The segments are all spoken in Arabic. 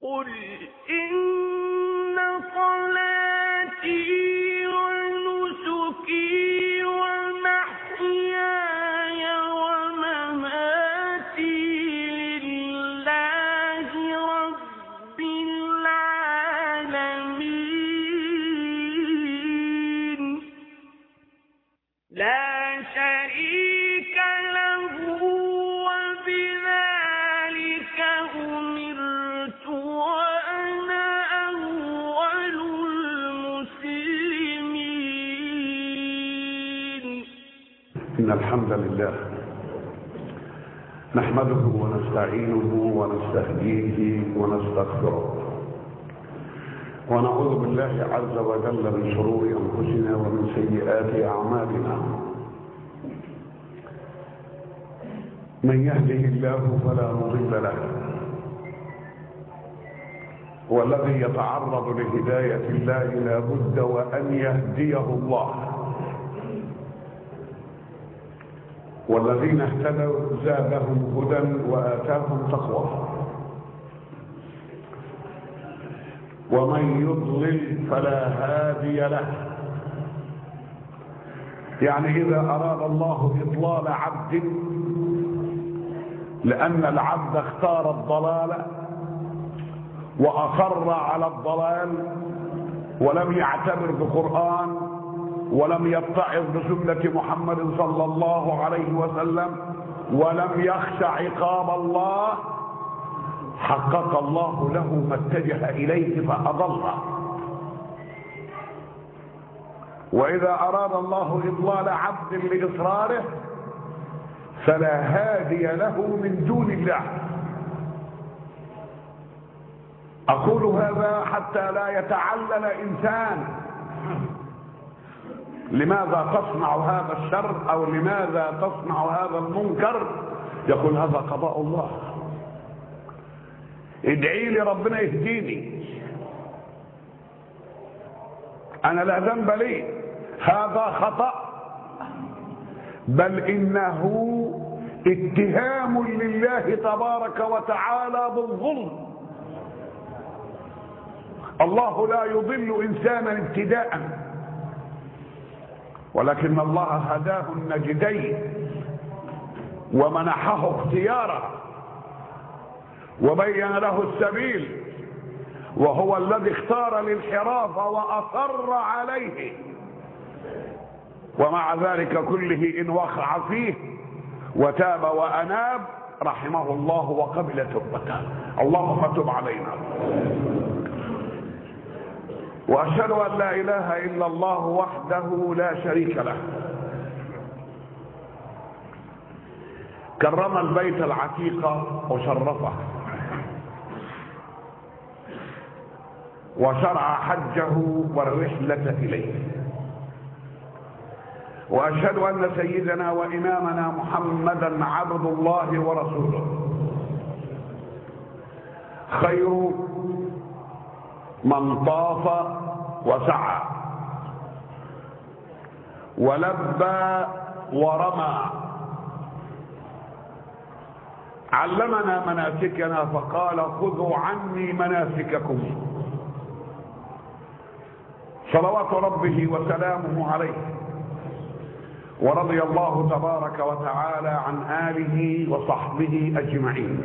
قل إن صلاتي ونسكي ومحياي ومماتي لله رب العالمين لا شريك له وبذلك أمرت وأنا أول المسلمين. إن الحمد لله نحمده ونستعينه ونستهديه ونستغفره ونعوذ بالله عز وجل من شرور أنفسنا ومن سيئات أعمالنا. من يهده الله فلا مضل له، والذي يتعرض لهداية الله لا بد وأن يهديه الله، والذين اهتدوا زادهم هدى وآتاهم تقوى، ومن يضلل فلا هادي له. يعني إذا أراد الله إضلال عبد، لأن العبد اختار الضلال وأصر على الضلال ولم يعتبر بقرآن ولم يتعظ بسنة محمد صلى الله عليه وسلم ولم يخش عقاب الله، حقق الله له ما اتجه إليه فأضله. وإذا أراد الله إضلال عبد لإصراره فلا هادي له من دون الله. أقول هذا حتى لا يتعلل إنسان لماذا تصنع هذا الشر أو لماذا تصنع هذا المنكر، يقول هذا قضاء الله، ادعي لي ربنا يهديني، أنا لا ذنب لي، هذا خطأ، بل إنه اتهام لله تبارك وتعالى بالظلم. الله لا يضل إنسانا ابتداء، ولكن الله هداه النجدين ومنحه اختيارا وبين له السبيل، وهو الذي اختار الانحراف وأصر عليه، ومع ذلك كله إن وقع فيه وتاب وأناب رحمه الله وقبل توبته. اللهم تب علينا. وأشهد أن لا إله إلا الله وحده لا شريك له، كرم البيت العتيق وشرفه، وشرع حجه والرحلة إليه. وأشهد أن سيدنا وإمامنا محمدا عبد الله ورسوله، خير من طاف وسعى ولبى ورمى، علمنا مناسكنا فقال خذوا عني مناسككم، صلوات ربه وسلامه عليه. ورضي الله تبارك وتعالى عن آله وصحبه أجمعين.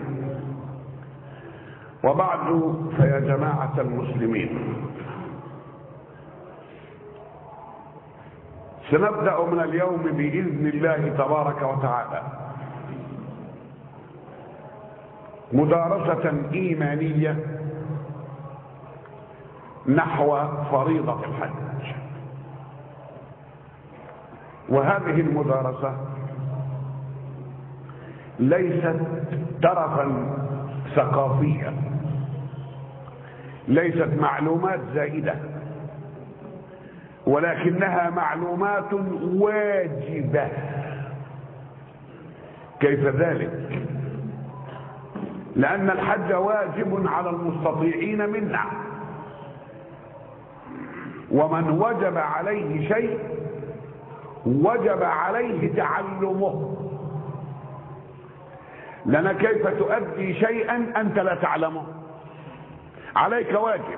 وبعد، فيا جماعة المسلمين، سنبدأ من اليوم بإذن الله تبارك وتعالى مدارسة إيمانية نحو فريضة الحج. وهذه المدارسة ليست ترفا ثقافيا، ليست معلومات زائدة، ولكنها معلومات واجبة. كيف ذلك؟ لأن الحج واجب على المستطيعين منا، ومن وجب عليه شيء وجب عليه تعلمه، لأن كيف تؤدي شيئا أنت لا تعلمه؟ عليك واجب،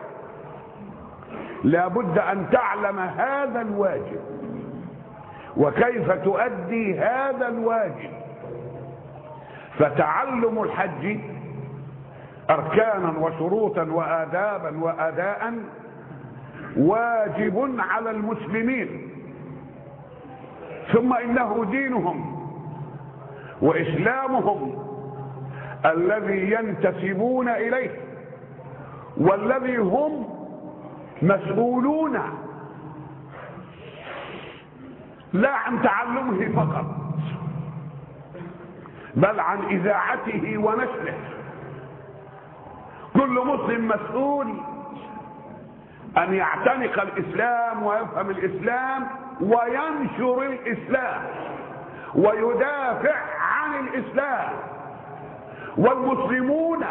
لابد ان تعلم هذا الواجب وكيف تؤدي هذا الواجب. فتعلم الحج اركانا وشروطا وادابا واداء واجب على المسلمين، ثم انه دينهم واسلامهم الذي ينتسبون اليه والذي هم مسؤولون لا عن تعلمه فقط بل عن اذاعته ونشره. كل مسلم مسؤول ان يعتنق الاسلام ويفهم الاسلام وينشر الاسلام ويدافع عن الاسلام. والمسلمون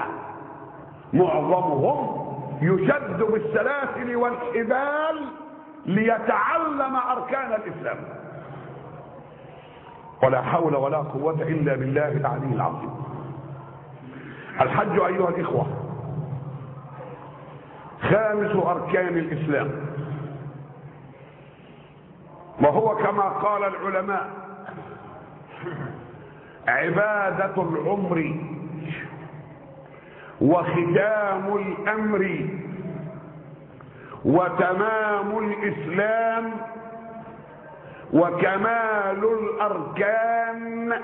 معظمهم يشد بالسلاسل والحبال ليتعلم اركان الاسلام. ولا حول ولا قوة الا بالله العلي العظيم. الحج ايها الاخوة خامس اركان الاسلام، وهو كما قال العلماء عبادة العمر وختام الامر وتمام الاسلام وكمال الاركان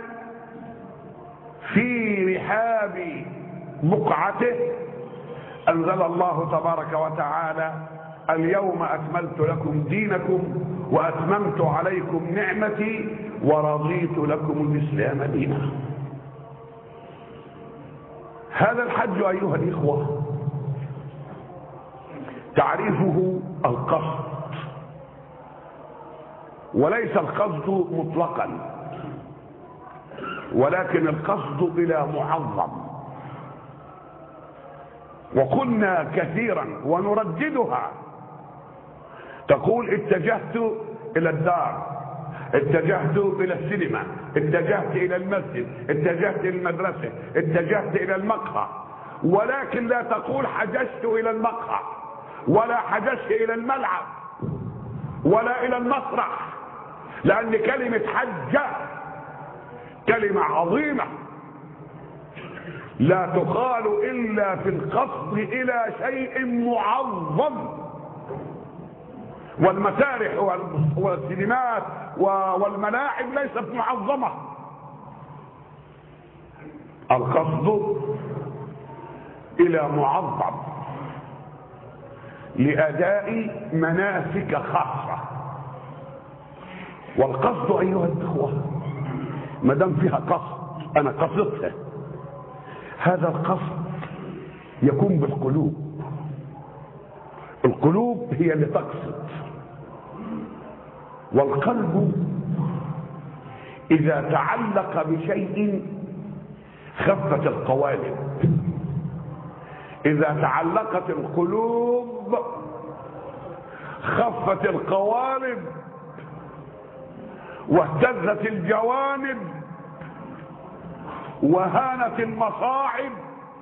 في رحاب بقعته. انزل الله تبارك وتعالى اليوم اكملت لكم دينكم واتممت عليكم نعمتي ورضيت لكم الاسلام دينا. هذا الحج ايها الاخوة تعريفه القصد، وليس القصد مطلقا ولكن القصد الى معظم. وقلنا كثيرا ونرددها، تقول اتجهت الى الدار، اتجهت الى السينما، اتجهت الى المسجد، اتجهت الى المدرسة، اتجهت الى المقهى، ولكن لا تقول حججت الى المقهى ولا حججت الى الملعب ولا الى المسرح، لان كلمة حج كلمة عظيمة لا تقال الا في القصد الى شيء معظم. والمسارح والسينمات والملاعب ليست معظمة. القصد الى معظم لاداء مناسك خاصة. والقصد ايها الاخوة ما دام فيها قصد، انا قصدتها، هذا القصد يكون بالقلوب. القلوب هي اللي تقصد، والقلب اذا تعلق بشيء خفت القوالب. اذا تعلقت القلوب خفت القوالب واهتزت الجوانب وهانت المصاعب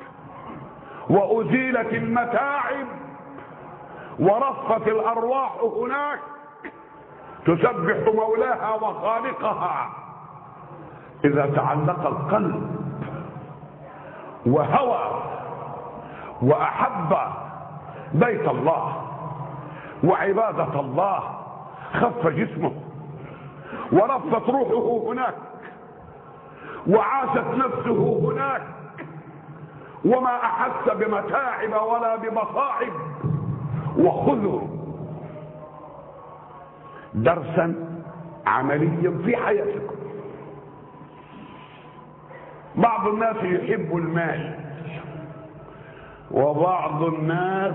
وازيلت المتاعب ورفت الارواح هناك تسبح مولاها وخالقها. اذا تعلق القلب وهوى واحب بيت الله وعبادة الله خف جسمه ورفت روحه هناك وعاشت نفسه هناك وما احس بمتاعب ولا بمصاعب. وخذوا درسا عمليا في حياتكم. بعض الناس يحب المال وبعض الناس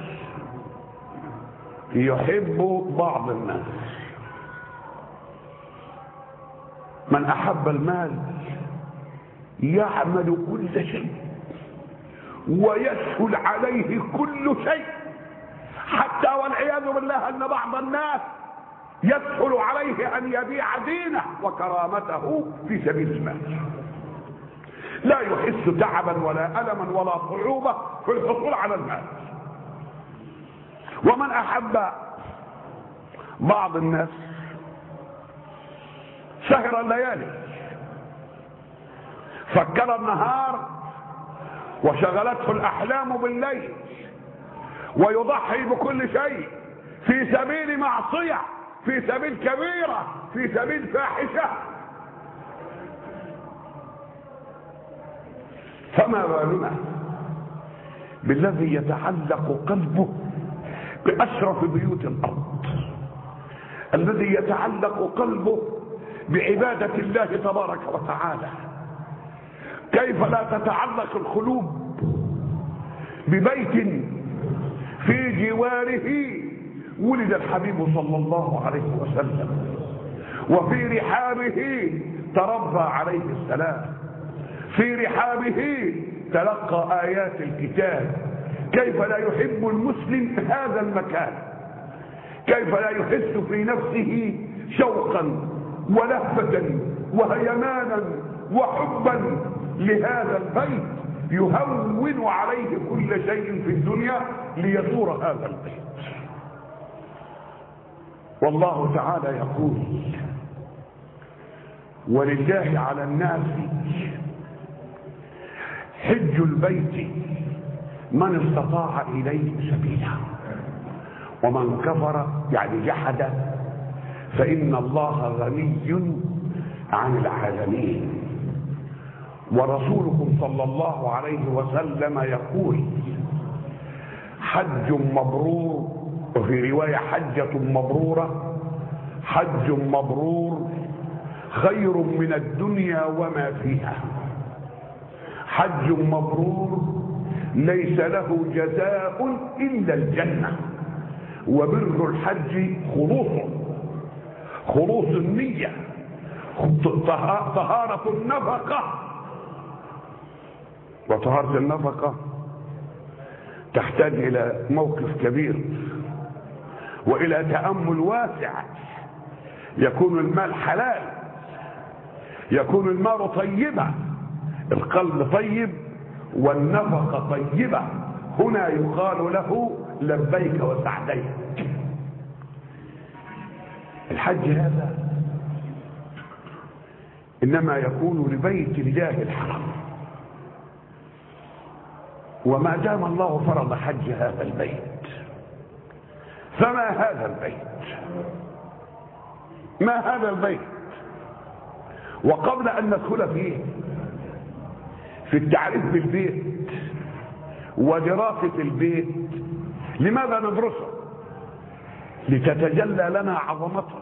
يحب بعض الناس. من احب المال يعمل كل شيء ويسهل عليه كل شيء، حتى والعياذ بالله ان بعض الناس يسهل عليه ان يبيع دينه وكرامته في سبيل المال. لا يحس تعبا ولا ألما ولا صعوبة في الحصول على المال. ومن احب بعض الناس سهر الليالي، فكر النهار وشغلته الاحلام بالليل، ويضحي بكل شيء في سبيل معصية، في سبيل كبيرة، في سبيل فاحشة. فما بالنا بالذي يتعلق قلبه بأشرف بيوت الأرض، الذي يتعلق قلبه بعبادة الله تبارك وتعالى. كيف لا تتعلق القلوب ببيت في جواره ولد الحبيب صلى الله عليه وسلم، وفي رحابه تربى عليه السلام، في رحابه تلقى آيات الكتاب. كيف لا يحب المسلم هذا المكان؟ كيف لا يحس في نفسه شوقا ولهفة وهيمانا وحبا لهذا البيت، يهون عليه كل شيء في الدنيا ليزور هذا البيت. والله تعالى يقول: ولله على الناس حج البيت من استطاع إليه سبيلا ومن كفر يعني جحد فإن الله غني عن العالمين. ورسولكم صلى الله عليه وسلم يقول: حج مبرور، وفي رواية حجة مبرورة، حج مبرور خير من الدنيا وما فيها. حج مبرور ليس له جزاء إلا الجنة. وبر الحج خلوص النية، طهارة النفقة. وطهارة النفقة تحتاج إلى موقف كبير وإلى تأمل واسع. يكون المال حلال، يكون المال طيبا، القلب طيب والنفقة طيبة، هنا يقال له لبيك وسعديك. الحج هذا إنما يكون لبيت الله الحرام، وما دام الله فرض حج هذا البيت فما هذا البيت؟ ما هذا البيت؟ وقبل أن ندخل فيه في التعريف بالبيت ودراسة البيت، لماذا ندرسه؟ لتتجلى لنا عظمته،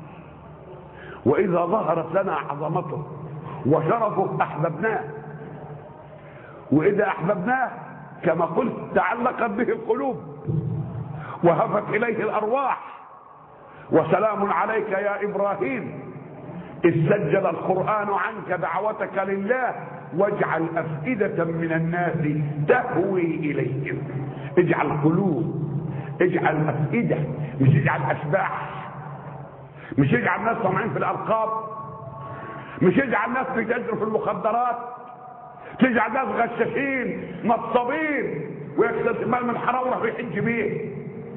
وإذا ظهرت لنا عظمته وشرفه أحببناه، وإذا أحببناه كما قلت تعلقت به القلوب وهفت إليه الأرواح. وسلام عليك يا إبراهيم إذ سجل القرآن عنك دعوتك لله واجعل أفئدة من الناس تهوي إليهم. اجعل قلوب، اجعل أفئدة، مش اجعل أشباح، مش اجعل ناس طمعين في الألقاب، مش اجعل ناس بيتاجروا في المخدرات، تجعل ناس غشاشين نصابين ويكتسب مال من حرام ويروح يحج بيه.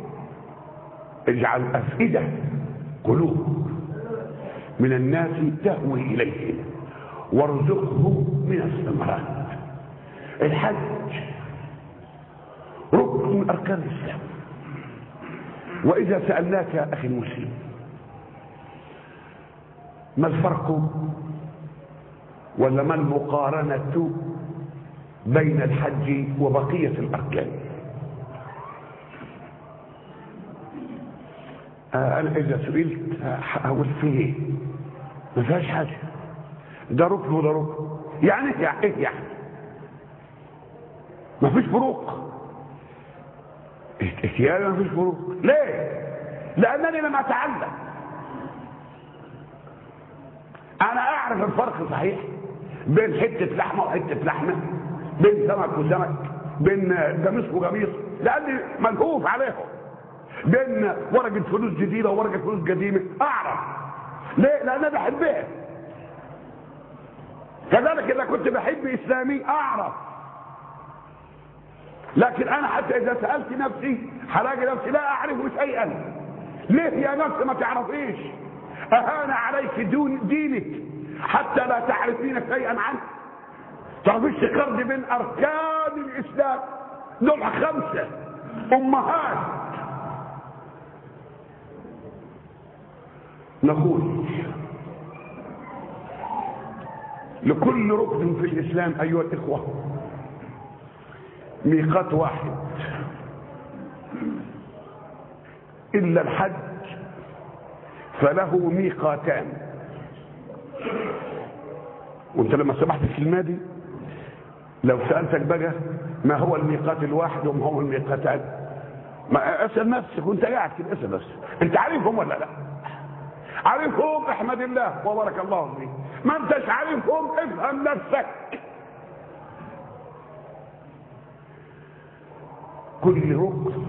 اجعل أفئدة، قلوب من الناس تهوي إليهم وارزقهم من الثمرات. الحج ركن من أركان الإسلام. وإذا سألناك يا أخي المسلم ما الفرق ولا ما المقارنة بين الحج وبقية الأركان؟ أنا إذا سئلت هقول فيه ما فيهاش حاجة، ده ركن وده ركن. يعني إيه يعني؟ ما فيش فروق. يعني ما فيش فروق. ليه؟ لأنني لم أتعلم. أنا أعرف الفرق صحيح بين حتة لحمة وحتة لحمة، بين سمك وسمك، بين قميص وقميص، لأني ملهوف عليهم، بين ورقة فلوس جديدة وورقة فلوس قديمة. أعرف ليه؟ لأن أنا بحبها. كذلك إذا كنت بحب إسلامي أعرف لكن انا حتى اذا سالت نفسي هلاقي نفسي لا اعرف شيئا. ليه يا نفس ما تعرفيش؟ اهان عليك دينك حتى لا تعرفين شيئا عنه؟ تعرفيش تقرد بين اركان الاسلام دول 5 امهات. نقول لكل ركن في الاسلام ايها الاخوه ميقات واحد الا الحج فله ميقاتان. وانت لما سمعت الكلمه دي لو سالتك بقى ما هو الميقات الواحد وما هو الميقاتان، ما اسال نفسك وانت قاعد كده، اسال نفسك انت عارفهم ولا لا؟ عارفهم احمد الله وبارك الله فيك. ما انتش عارفهم افهم نفسك. كل ركن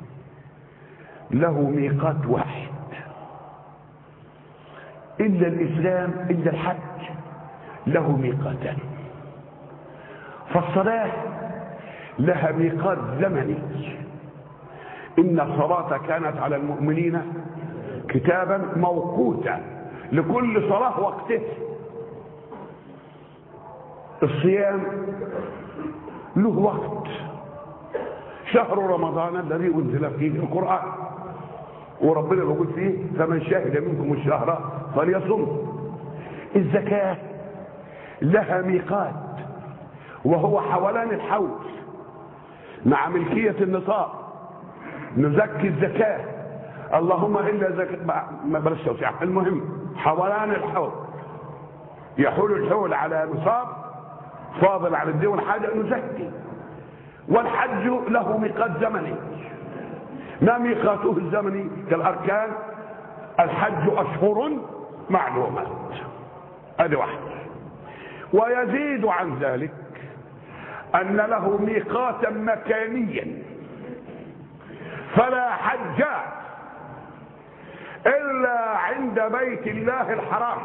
له ميقات واحد الا الاسلام الا الحج له ميقاتان. فالصلاه لها ميقات زمني، ان الصلاه كانت على المؤمنين كتابا موقوتا، لكل صلاه وقتها. الصيام له وقت، شهر رمضان الذي انزل فيه القران، وربنا بيقول فيه فمن شهد منكم الشهر فليصم. الزكاه لها ميقات وهو حولان الحول مع ملكيه النصاب، نزكي الزكاه اللهم الا زكاه ما بلاش توسع. المهم حولان الحول، يحول الحول على نصاب فاضل على الدين حاجه نزكي. والحج له ميقات زمني. ما ميقاته الزمني؟ كالاركان الحج اشهر معلومات، هذه واحده. ويزيد عن ذلك ان له ميقاتا مكانيا، فلا حج الا عند بيت الله الحرام،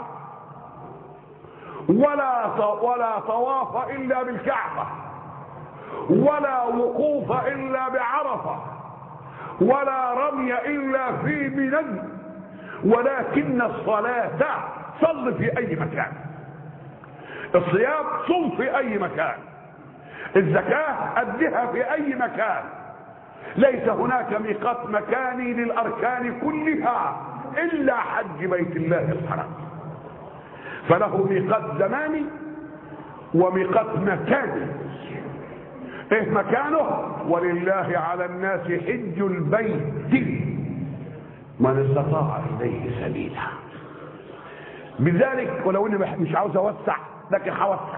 ولا طواف الا بالكعبه، ولا وقوف الا بعرفه، ولا رمي الا في منى، ولكن الصلاه صل في اي مكان. الصيام صم في اي مكان، الزكاه ادها في اي مكان. ليس هناك ميقات مكاني للاركان كلها الا حج بيت الله الحرام، فله ميقات زماني وميقات مكاني. ايه مكانه؟ ولله على الناس حج البيت من استطاع اليه سبيلا. بذلك ولو اني مش عاوز اوسع لكن هوسع،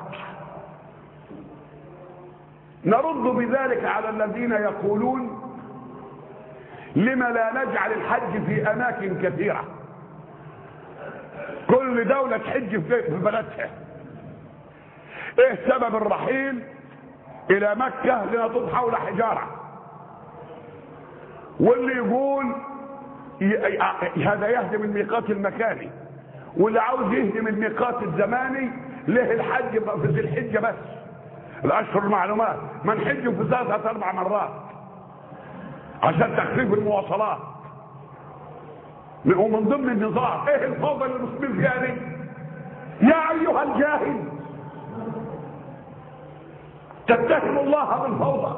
نرد بذلك على الذين يقولون لما لا نجعل الحج في اماكن كثيره، كل دوله تحج في بلدها. ايه سبب الرحيل الى مكه لنطوف حول حجاره؟ واللي يقول هذا يهدم الميقات المكاني، واللي عاوز يهدم الميقات الزماني له الحج في ذي الحجه بس، الاشهر المعلومات، ما نحج في 3 4 مرات عشان تخفيف المواصلات. ومن ضمن النظام ايه الفوضى اللي المسلمين فيها دي؟ يا ايها الجاهل تتهم الله بالفوضى،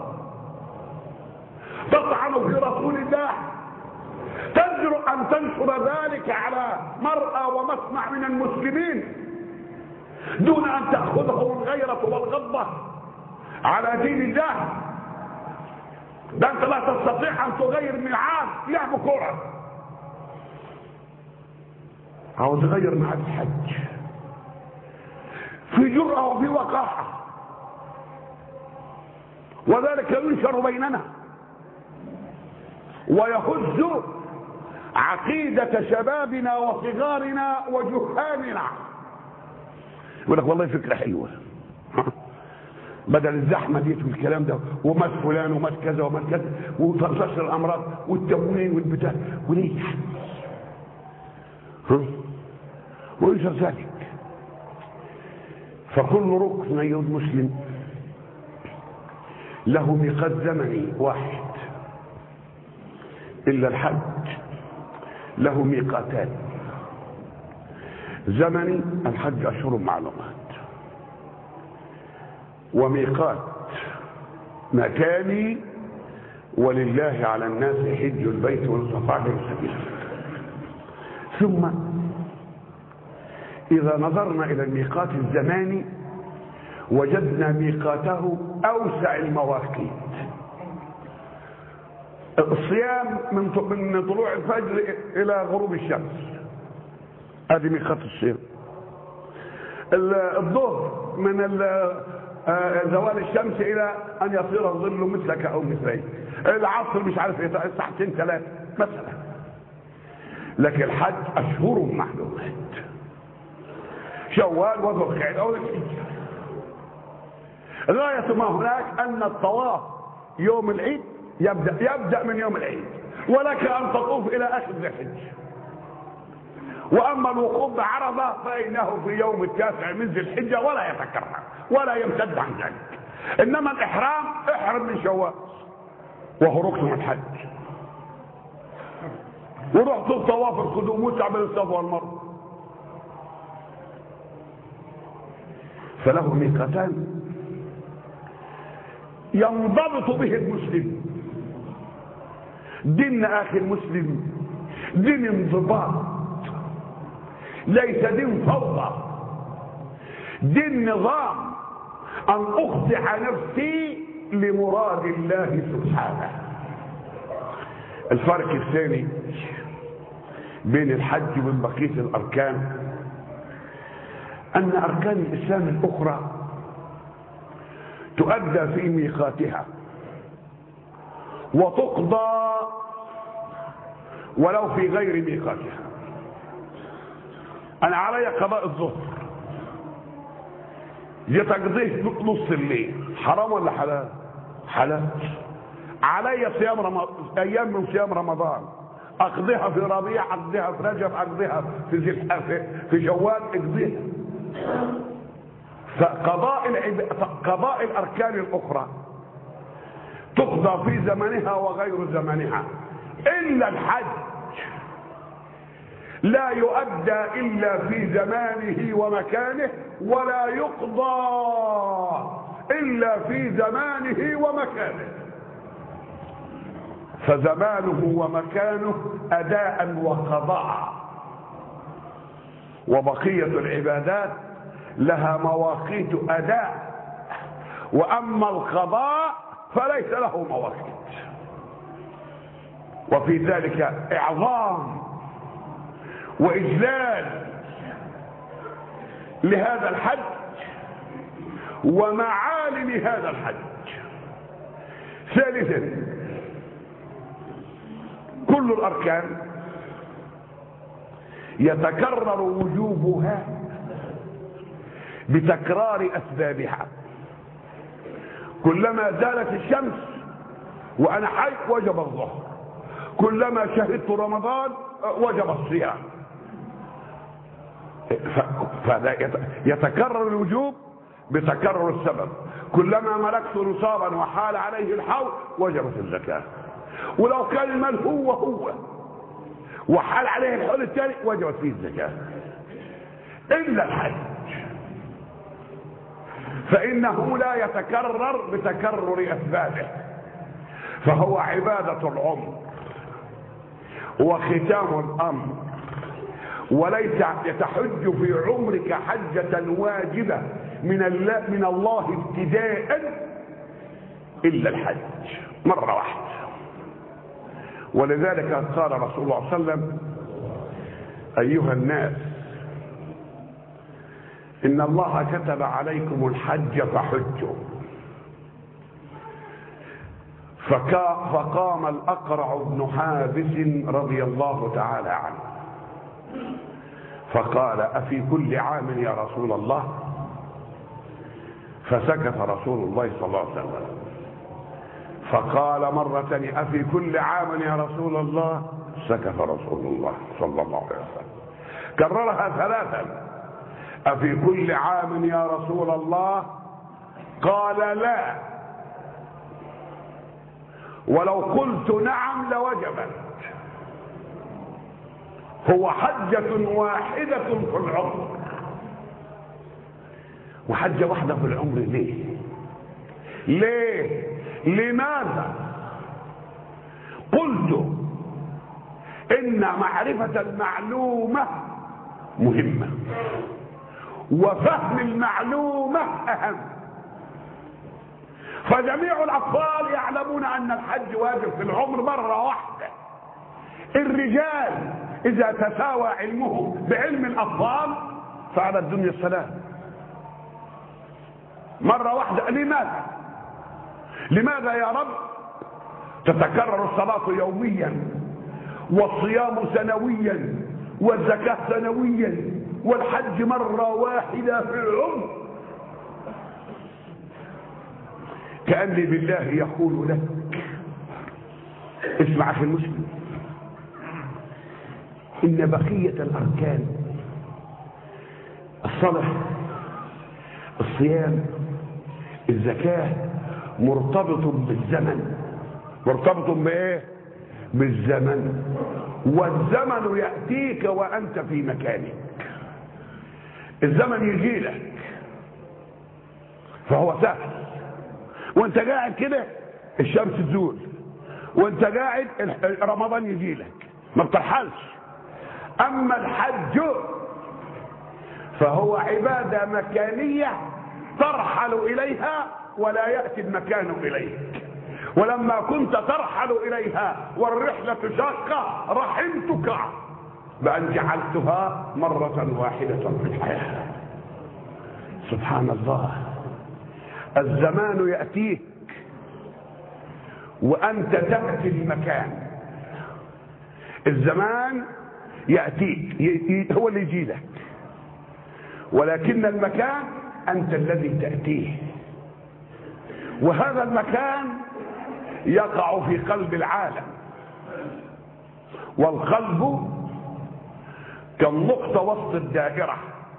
تطعن في رسول الله، تجرؤ ان تنشر ذلك على مرأى ومسمع من المسلمين دون ان تاخذهم الغيره والغضه على دين الله. ده انت لا تستطيع ان تغير ميعاد لعب كره، عاوز تغير ميعاد الحج في جرأة وفي وقاحة، وذلك ينشر بيننا ويهز عقيدة شبابنا وصغارنا وجهالنا. يقول لك والله فكرة حلوة، بدل الزحمة دي والكلام ده ومات فلان ومات كذا ومات كذا وتنتشر الأمراض والتموين والبتاع وليه وينشر ذلك. فكل ركن أيها المسلم له ميقات زمني واحد، إلا الحج له ميقاتان. زمني الحج أشهر معلومات، وميقات مكاني ولله على الناس حج البيت ومن استطاع إليه سبيلا. ثم إذا نظرنا إلى الميقات الزماني وجدنا ميقاته أوسع المواقيت. الصيام من طلوع الفجر إلى غروب الشمس، هذه ميقات الصيام. الظهر من زوال الشمس إلى أن يصير الظل مثلك أو مثلي. العصر مش عارف ايه، ساعتين ثلاثة مثلا. لكن الحج أشهر معلومات، شوال وذو القعدة والحجة. غاية ما هناك أن الطواف يوم العيد يبدأ من يوم العيد، ولك أن تطوف إلى آخر ذي الحجة. وأما الوقوف بعرفة فإنه في يوم التاسع من ذي الحجة ولا يتكرر ولا يمتد عن ذلك. إنما الإحرام احرم من شوال وهو ركن الحج، ورحت الطواف القدوم وتعمل الصفا والمروة. فله ميقاتان ينضبط به المسلم. دين اخي المسلم دين انضباط، ليس دين فوضى، دين نظام، ان اخضع نفسي لمراد الله سبحانه. الفرق الثاني بين الحج وبين بقية الاركان ان اركان الاسلام الاخرى تؤدى في ميقاتها وتقضى ولو في غير ميقاتها. انا علي قضاء الظهر يتقضيه نص الليل، حرام ولا حلال؟ حلال. علي صيام ايام من صيام رمضان، اقضيها في ربيع، اقضيها في رجب، اقضيها في شوال، اقضيها. فقضاء الاركان الاخرى تقضى في زمنها وغير زمنها، الا الحج لا يؤدى الا في زمانه ومكانه، ولا يقضى الا في زمانه ومكانه. فزمانه ومكانه اداء وقضاء، وبقية العبادات لها مواقيت اداء، واما القضاء فليس له مواقيت. وفي ذلك اعظام واجلال لهذا الحج ومعالم هذا الحج. ثالثا كل الاركان يتكرر وجوبها بتكرار اسبابها. كلما زالت الشمس وانا حي وجب الظهر، كلما شهدت رمضان وجب الصيام. يتكرر الوجوب بتكرر السبب. كلما ملكت نصابا وحال عليه الحول وجبت الزكاة، ولو كان المال هو وحال عليه الحول الثاني وجبت فيه الزكاة. إلا الحج فإنه لا يتكرر بتكرر أسبابه، فهو عبادة العمر وختام الأمر، وليس يتحج في عمرك حجة واجبة من الله ابتداء إلا الحج مرة واحدة. ولذلك قال رسول الله صلى الله عليه وسلم: أيها الناس إن الله كتب عليكم الحج فحجوا. فقام الأقرع بن حابس رضي الله تعالى عنه فقال: أفي كل عام يا رسول الله؟ فسكت رسول الله صلى الله عليه وسلم، فقال مرة: أفي كل عام يا رسول الله؟ سكت رسول الله صلى الله عليه وسلم، كررها ثلاثا: أفي كل عام يا رسول الله؟ قال: لا. ولو قلت نعم لوجبت. هو حجة واحدة في العمر. وحجة واحدة في العمر ليه؟ لماذا؟ قلت إن معرفة المعلومة مهمة، وفهم المعلومة أهم. فجميع الأطفال يعلمون أن الحج واجب في العمر مرة واحدة. الرجال إذا تساوى علمه بعلم الأطفال فعلى الدنيا السلام مرة واحدة. لماذا يا رب تتكرر الصلاة يوميا، والصيام سنويا، والزكاة سنويا، والحج مرة واحدة في العمر؟ كأني بالله يقول لك اسمع في المسلم، إن بقية الأركان الصلاة، الصيام، الزكاة مرتبط بالزمن. مرتبط بإيه؟ بالزمن. والزمن يأتيك وأنت في مكانك. الزمن يجي لك فهو سهل، وانت قاعد كده الشمس تزول، وانت قاعد رمضان يجي لك، ما بترحلش. اما الحج فهو عبادة مكانية ترحل اليها ولا يأتي المكان اليك. ولما كنت ترحل اليها والرحلة شاقة رحمتك بأن جعلتها مرة واحدة في الحياة. سبحان الله. الزمان يأتيك وأنت تأتي المكان. الزمان يأتيك هو اللي يجي لك، ولكن المكان أنت الذي تأتيه. وهذا المكان يقع في قلب العالم، والقلب كالنقطة وسط الدائرة،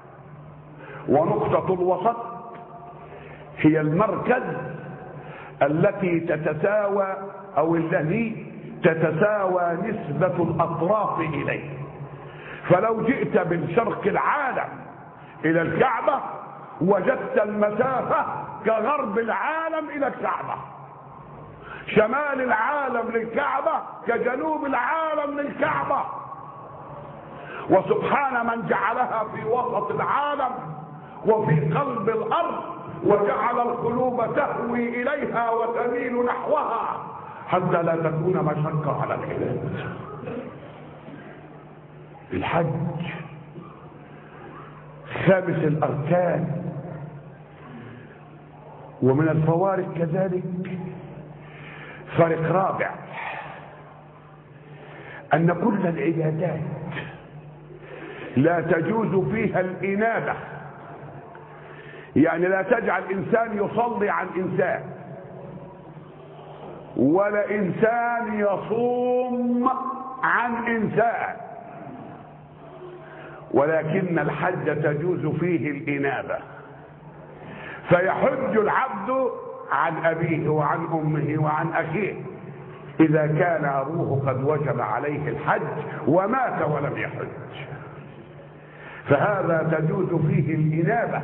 ونقطة الوسط هي المركز التي تتساوى أو الذي تتساوى نسبة الأطراف إليه. فلو جئت من شرق العالم إلى الكعبة وجدت المسافة كغرب العالم إلى الكعبة، شمال العالم للكعبة كجنوب العالم للكعبة. وسبحان من جعلها في وسط العالم وفي قلب الأرض، وجعل القلوب تهوي إليها وتميل نحوها حتى لا تكون مشقة على العباد. الحج خامس الأركان. ومن الفوارق كذلك فارق رابع، أن كل العبادات لا تجوز فيها الإنابة. يعني لا تجعل إنسان يصلي عن إنسان، ولا إنسان يصوم عن إنسان، ولكن الحج تجوز فيه الإنابة. فيحج العبد عن أبيه وعن أمه وعن أخيه إذا كان أبوه قد وجب عليه الحج ومات ولم يحج، فهذا تجوز فيه الإنابة.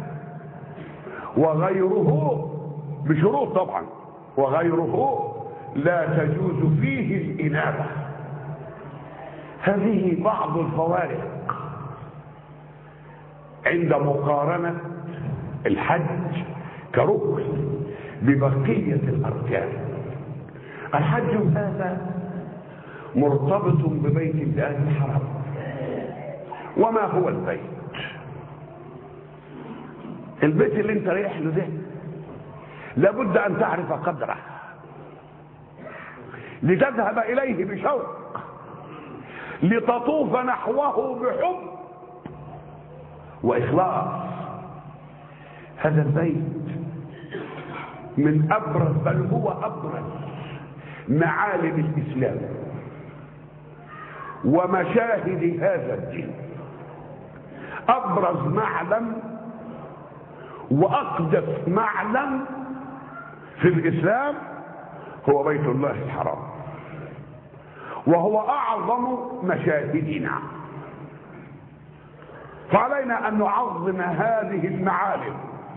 وغيره بشروط طبعا، وغيره لا تجوز فيه الإنابة. هذه بعض الفوارق عند مقارنة الحج كركن ببقية الأركان. الحج هذا مرتبط ببيت الله الحرام. وما هو البيت؟ البيت اللي انت رايح له ده لابد ان تعرف قدره لتذهب اليه بشوق، لتطوف نحوه بحب واخلاص. هذا البيت من ابرز، بل هو ابرز معالم الاسلام ومشاهد هذا الدين. ابرز معلم واقدس معلم في الاسلام هو بيت الله الحرام، وهو أعظم مشاهدنا، فعلينا أن نعظم هذه المعالم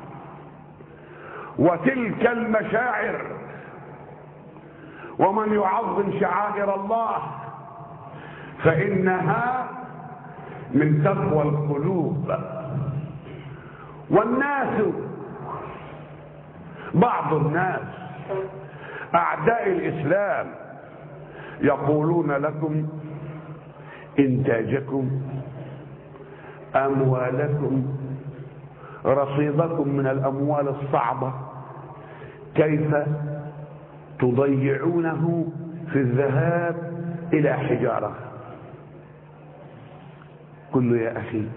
وتلك المشاعر. ومن يعظم شعائر الله فإنها من تقوى القلوب. والناس، بعض الناس أعداء الإسلام يقولون لكم إنتاجكم، أموالكم، رصيدكم من الأموال الصعبة كيف تضيعونه في الذهاب إلى حجارة. قل له يا أخي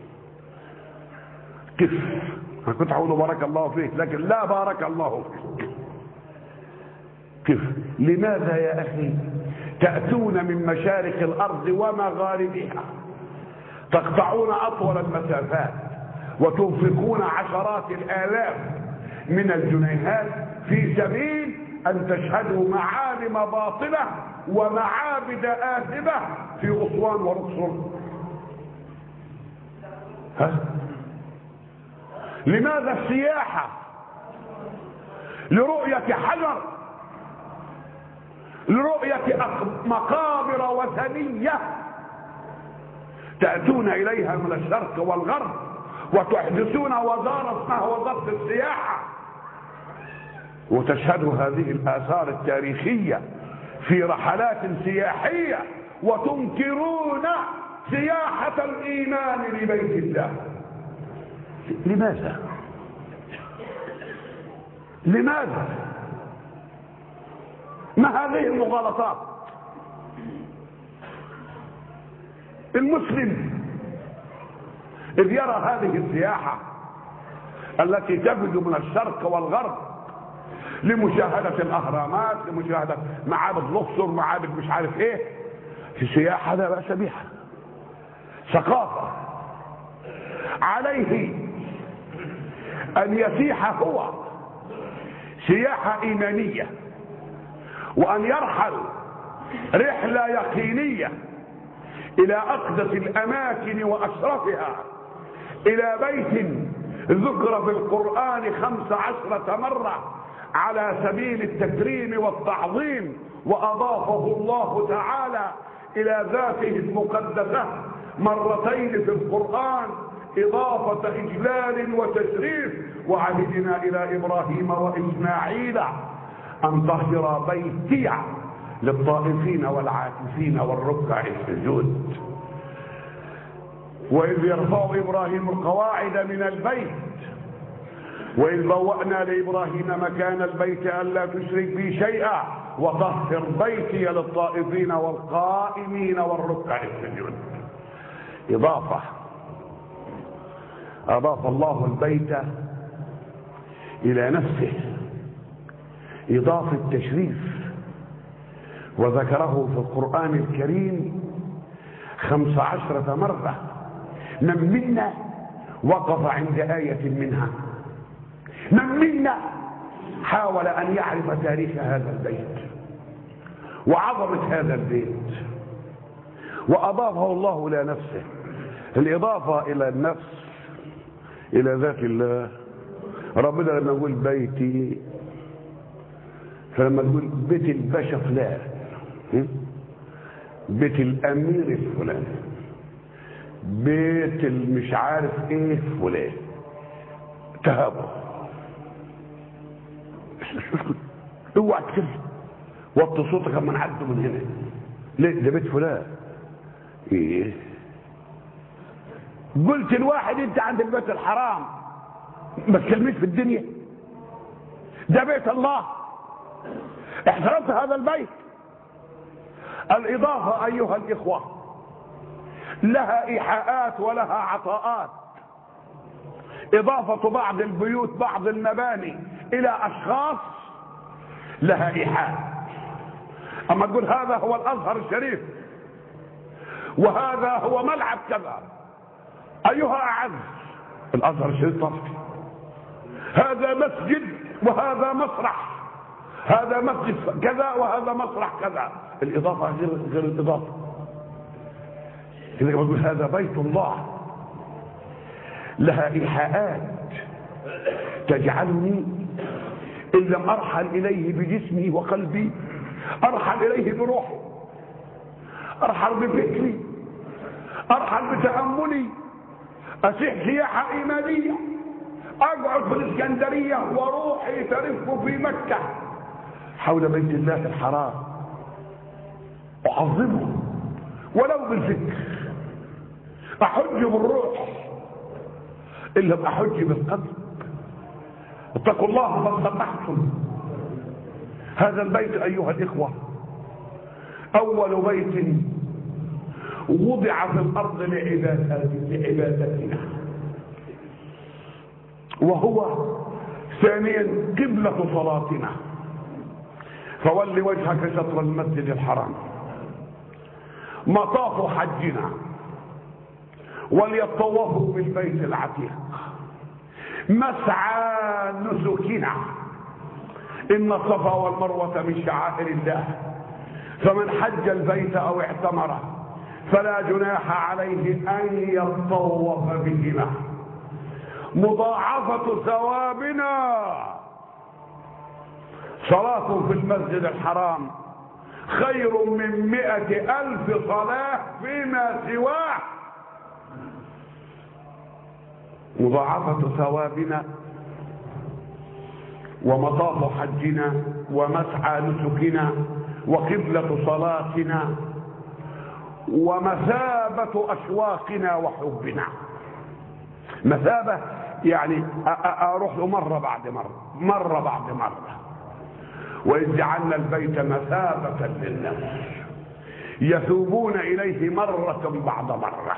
كيف؟ أنا كنت أقول بارك الله فيك، لكن لا بارك الله فيك. كيف؟ لماذا يا أخي تأتون من مشارق الأرض ومغاربها، تقطعون أطول المسافات وتنفقون عشرات الآلاف من الجنيهات في سبيل أن تشهدوا معالم باطلة ومعابد آثمة في أسوان والأقصر؟ لماذا السياحة لرؤية حجر، لرؤية مقابر وثنية تأتون إليها من الشرق والغرب وتحدثون وزارة اسمها وزارة السياحة وتشهدوا هذه الآثار التاريخية في رحلات سياحية وتنكرون سياحة الإيمان لبيت الله؟ لماذا؟ لماذا؟ ما هذه المغالطات؟ المسلم إذ يرى هذه السياحة التي تفد من الشرق والغرب لمشاهدة الأهرامات، لمشاهدة معابد الأقصر، معابد مش عارف ايه، في سياحة لا بأس بها، ثقافة، عليه أن يسيح هو سياحة إيمانية، وأن يرحل رحلة يقينية إلى أقدس الأماكن وأشرفها، إلى بيت ذكر في القرآن 15 مرة على سبيل التكريم والتعظيم، وأضافه الله تعالى إلى ذاته المقدسة مرتين في القرآن إضافة إجلال وتشريف. وعهدنا إلى إبراهيم وإسماعيل أن طهر بيتي للطائفين والعاكفين والركع السجود. وإذ يرفع إبراهيم القواعد من البيت وإذ بوأنا لإبراهيم مكان البيت ألا تشرك بي شيئا وطهر بيتي للطائفين والقائمين والركع السجود. إضافة، أضاف الله البيت إلى نفسه إضافة تشريف، وذكره في القرآن الكريم 15 مرة. من منا وقف عند آية منها؟ من منا حاول أن يعرف تاريخ هذا البيت وعظمة هذا البيت؟ وأضافه الله إلى نفسه. الإضافة إلى النفس، إلى ذات الله. ربنا لما يقول بيتي، فلما تقول بيت الباشا فلان، بيت الأمير الفلاني، بيت المش عارف ايه فلان، تهابه. اوعى تكذب، وطي صوتك اما نعدوا من هنا. ليه؟ ده بيت فلان. ايه؟ قلت الواحد انت عند البيت الحرام ما تكلميش في الدنيا، ده بيت الله، احترمت هذا البيت. الإضافة أيها الإخوة لها إيحاءات ولها عطاءات. إضافة بعض البيوت، بعض المباني إلى أشخاص لها إيحاء. أما تقول هذا هو الأزهر الشريف وهذا هو ملعب كذا، أيها أعز؟ الأزهر الشريف طفل، هذا مسجد وهذا مسرح، هذا مسجد كذا وهذا مسرح كذا، الإضافة غير الإضافة. كذا بقول هذا بيت الله، لها إيحاءات تجعلني إن لم أرحل إليه بجسمي وقلبي أرحل إليه بروحي، أرحل بفكري، أرحل بتأملي، أسيح سياحة إيمانية، أقعد في الإسكندرية وروحي ترف في مكة حول بيت الله الحرام، أعظمه ولو بالفكر، أحج بالروح إن لم أحج بالقلب. اتقوا الله ما استطعتم. هذا البيت أيها الإخوة أول بيت وضع في الأرض لعبادتنا، وهو ثانيا قبلة صلاتنا. فول وجهك شطر المسجد الحرام، مطاف حجنا، وليطوفوا بالبيت العتيق، مسعى نسكنا. إن الصفا والمروة من شعائر الله، فمن حج البيت أو اعتمر فلا جناح عليه أن يطوف بهما. مضاعفة ثوابنا صلاة في المسجد الحرام خير من 100,000 صلاة فيما سواه. مضاعفة ثوابنا ومطاف حجنا ومسعى نسكنا وقبلة صلاتنا ومثابة أشواقنا وحبنا. مثابة يعني أروح له مرة بعد مرة بعد مرة. وإذ جعلنا البيت مثابة للناس يثوبون إليه مرة بعد مرة،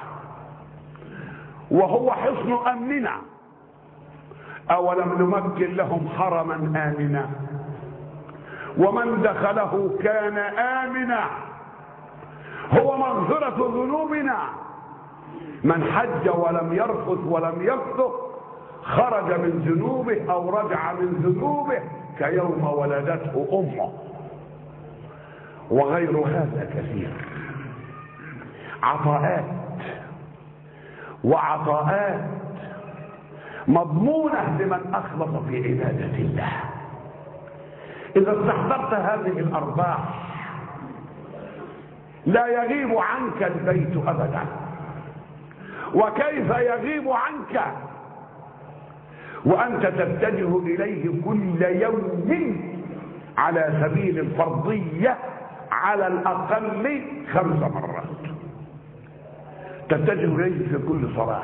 وهو حصن أمننا. أولم نمكن لهم حرما آمنا ومن دخله كان آمنا. هو مغفرة ذنوبنا. من حج ولم يرفث ولم يفسق خرج من ذنوبه أو رجع من ذنوبه كيوم ولدته أمه. وغير هذا كثير، عطاءات وعطاءات مضمونة لمن أخلص في عبادة الله. إذا استحضرت هذه الأرباح لا يغيب عنك البيت أبدا. وكيف يغيب عنك وأنت تتجه إليه كل يوم على سبيل الفرضية على الأقل 5 مرات. تتجه إليه في كل صلاة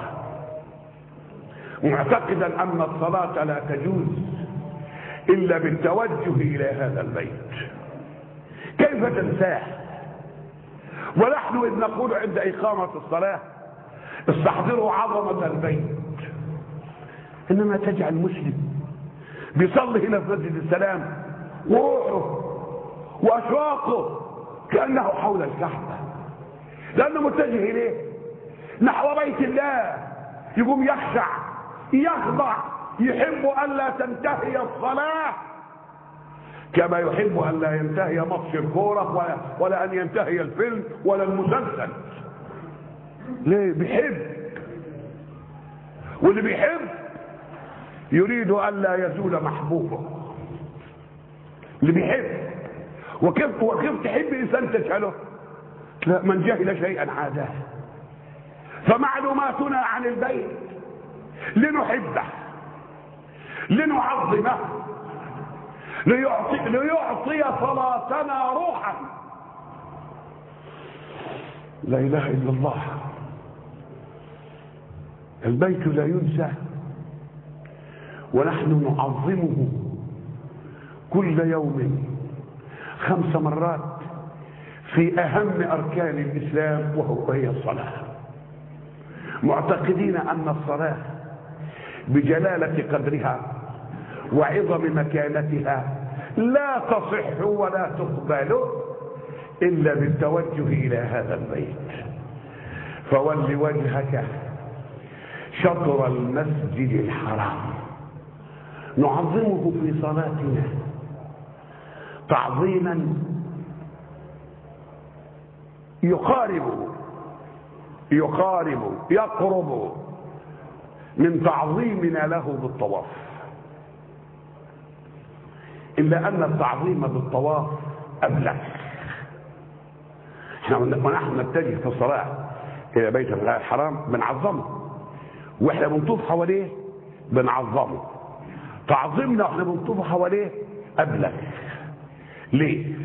معتقدا أن الصلاة لا تجوز إلا بالتوجه إلى هذا البيت. كيف تنساه ونحن إذ نقول عند إقامة الصلاة استحضروا عظمة البيت؟ إنما تجعل مسلم بيصلي هنا في مسجد السلام وروحه وأشواقه كأنه حول الكعبة، لأنه متجه إليه نحو بيت الله. يقوم يخشع يخضع، يحب ألا تنتهي الصلاة كما يحب ألا ينتهي ماتش الكورة ولا أن ينتهي الفيلم ولا المسلسل. ليه؟ بيحب، واللي بيحب يريد ألا يزول محبوبه. اللي بيحب وكيف تحب إنسان تجهله؟ لا، من جهل شيئا عاداه. فمعلوماتنا عن البيت لنحبه، لنعظمه، ليعطي صلاتنا روحا. لا إله إلا الله. البيت لا ينسى، ونحن نعظمه كل يوم 5 مرات في أهم أركان الإسلام وهي الصلاة، معتقدين أن الصلاة بجلالة قدرها وعظم مكانتها لا تصح ولا تقبل إلا بالتوجه إلى هذا البيت. فول وجهك شطر المسجد الحرام، نعظمه في صلاتنا تعظيما يقرب من تعظيمنا له بالطواف، إلا أن التعظيم بالطواف أبلغ. ونحن نتجه في الصلاة إلى بيت الله الحرام بنعظمه، وإحنا بنطوف حواليه بنعظمه. تعظيمنا وإحنا بنطوف حواليه أبلغ. ليه؟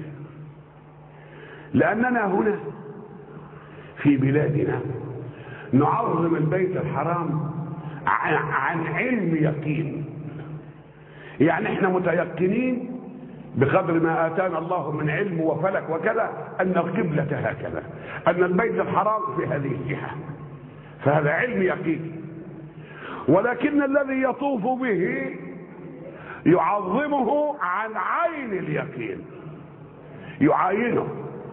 لأننا هنا في بلادنا نعظم البيت الحرام عن علم يقين. يعني احنا متيقنين بقدر ما آتانا الله من علم وفلك وكذا أن القبلة هكذا، أن البيت الحرام في هذه الجهة، فهذا علم يقين. ولكن الذي يطوف به يعظمه عن عين اليقين، يعاينه،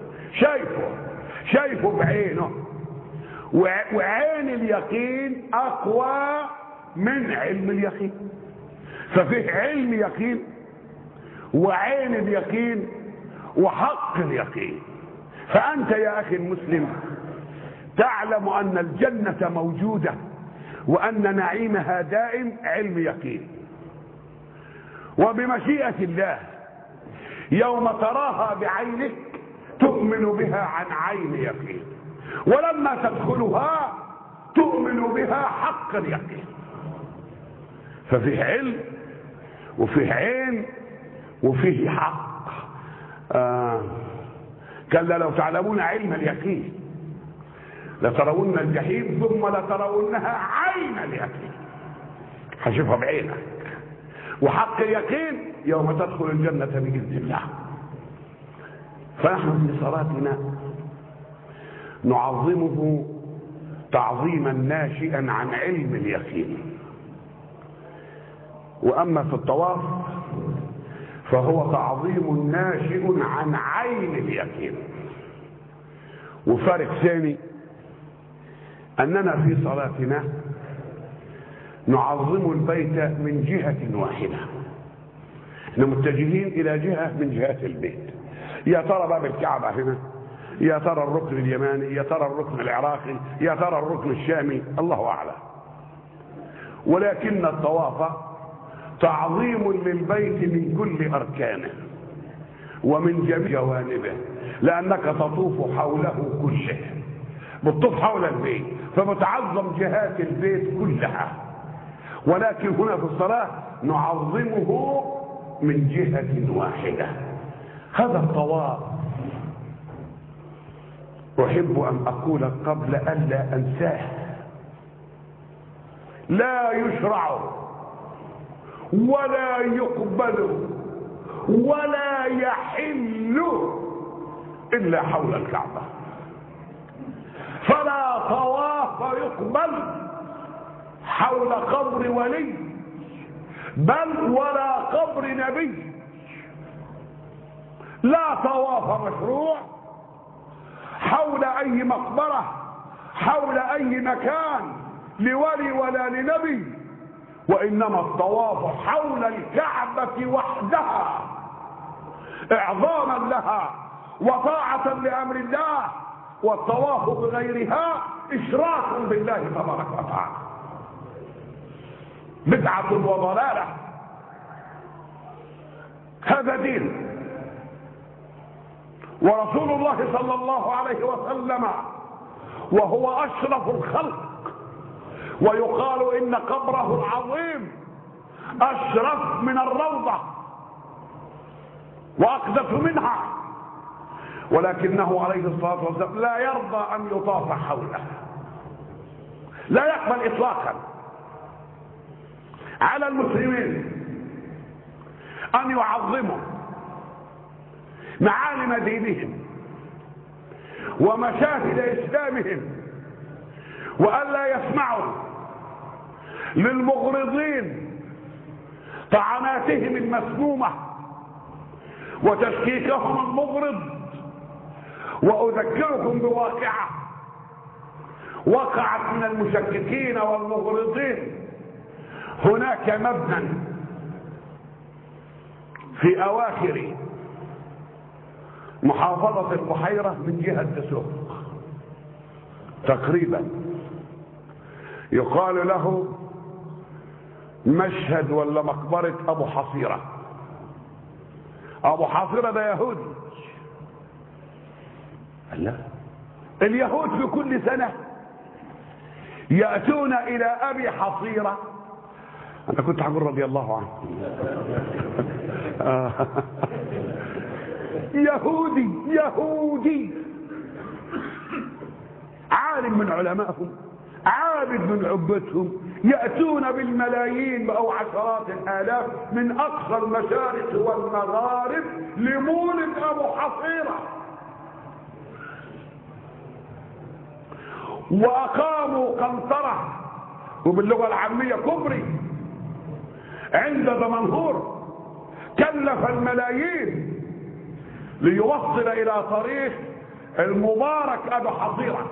شايفه بعينه، وعين اليقين أقوى من علم اليقين. ففيه علم يقين وعين اليقين وحق اليقين. فأنت يا أخي المسلم تعلم أن الجنة موجودة وأن نعيمها دائم، علم يقين. وبمشيئة الله يوم تراها بعينك تؤمن بها عن عين يقين، ولما تدخلها تؤمن بها حق اليقين. ففيه علم وفيه عين وفيه حق. كلا لو تعلمون علم اليقين لترون الجحيم ثم لترونها عين اليقين، هشوفها بعينك. وحق اليقين يوم تدخل الجنة بإذن الله. فنحن في صلاتنا نعظمه تعظيما ناشئا عن علم اليقين. وأما في الطواف فهو تعظيم ناشئ عن عين اليقين. وفارق ثاني أننا في صلاتنا نعظم البيت من جهة واحدة، احنا متجهين إلى جهة من جهات البيت. يا ترى باب الكعبة هنا، يا ترى الركن اليماني، يا ترى الركن العراقي، يا ترى الركن الشامي، الله أعلم. ولكن الطواف تعظيم للبيت من كل أركانه ومن جميع جوانبه، لأنك تطوف حوله كله، بتطوف حول البيت فبتعظم جهات البيت كلها. ولكن هنا في الصلاة نعظمه من جهة واحدة. هذا الطواف أحب أن أقول قبل أن لا أنساه، لا يشرع ولا يقبل ولا يحل إلا حول الكعبة. فلا طواف يقبل حول قبر ولي، بل ولا قبر نبي. لا طواف مشروع حول أي مقبرة، حول أي مكان لولي ولا لنبي، وإنما الطواف حول الكعبة وحدها إعظاما لها وطاعة لأمر الله. والطواف بغيرها إشراك بالله تبارك وتعالى، بدعة وضلالة. هذا دين. ورسول الله صلى الله عليه وسلم وهو أشرف الخلق، ويقال إن قبره العظيم أشرف من الروضة وأقدس منها، ولكنه عليه الصلاة والسلام لا يرضى أن يطاف حوله، لا يقبل إطلاقا. على المسلمين أن يعظموا معالم دينهم ومشاهد إسلامهم، وألا يسمعوا للمغرضين طعناتهم المسمومة وتشكيكهم المغرض. وأذكركم بواقعة وقعت من المشككين والمغرضين. هناك مبنى في أواخر محافظة البحيرة من جهة دسوق تقريبا، يقال له مشهد ولا مقبرة أبو حصيرة. أبو حصيرة ده يهودي. لا، اليهود في كل سنة يأتون إلى أبي حصيرة. أنا كنت هقول رضي الله عنه. يهودي عالم من علمائهم، عابد من عبدتهم، يأتون بالملايين أو عشرات الآلاف من أقصى المشارق والمغارب لمولد أبو حصيرة، وأقاموا قنطرة وباللغة العامية كبري عند دمنهور، كلف الملايين ليوصل إلى طريق المبارك أبو حصيرة،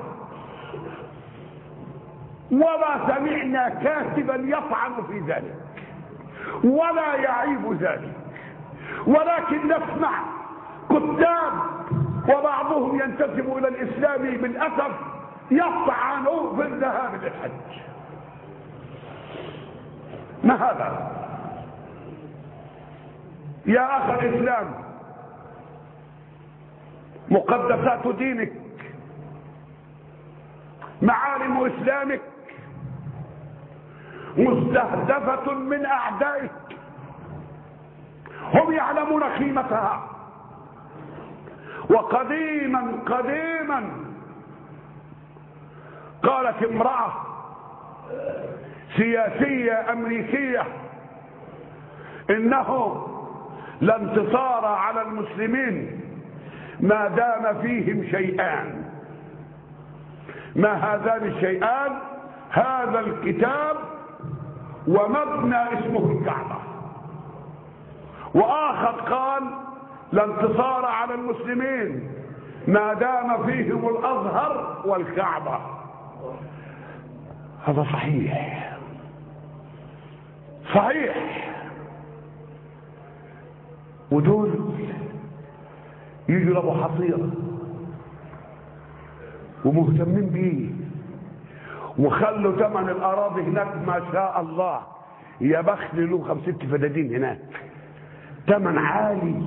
وما سمعنا كاتبا يطعن في ذلك ولا يعيب ذلك، ولكن نسمع كتاب وبعضهم ينتسب إلى الإسلام بالأسف يطعنوا في الذهاب للحج. ما هذا يا أخ الإسلام؟ مقدسات دينك، معالم إسلامك مستهدفة من أعدائك، هم يعلمون قيمتها. وقديما قالت امرأة سياسية أمريكية إنه لا انتصار على المسلمين ما دام فيهم شيئان. ما هذان الشيئان؟ هذا الكتاب ومبنى اسمه الكعبة. وآخر قال لا انتصار على المسلمين ما دام فيهم الأزهر والكعبة. هذا صحيح. ودول يجوا لأبو حصيرة ومهتمين بيه، وخلوا ثمن الأراضي هناك ما شاء الله يا بخت له 5 6 فدادين هناك، ثمن عالي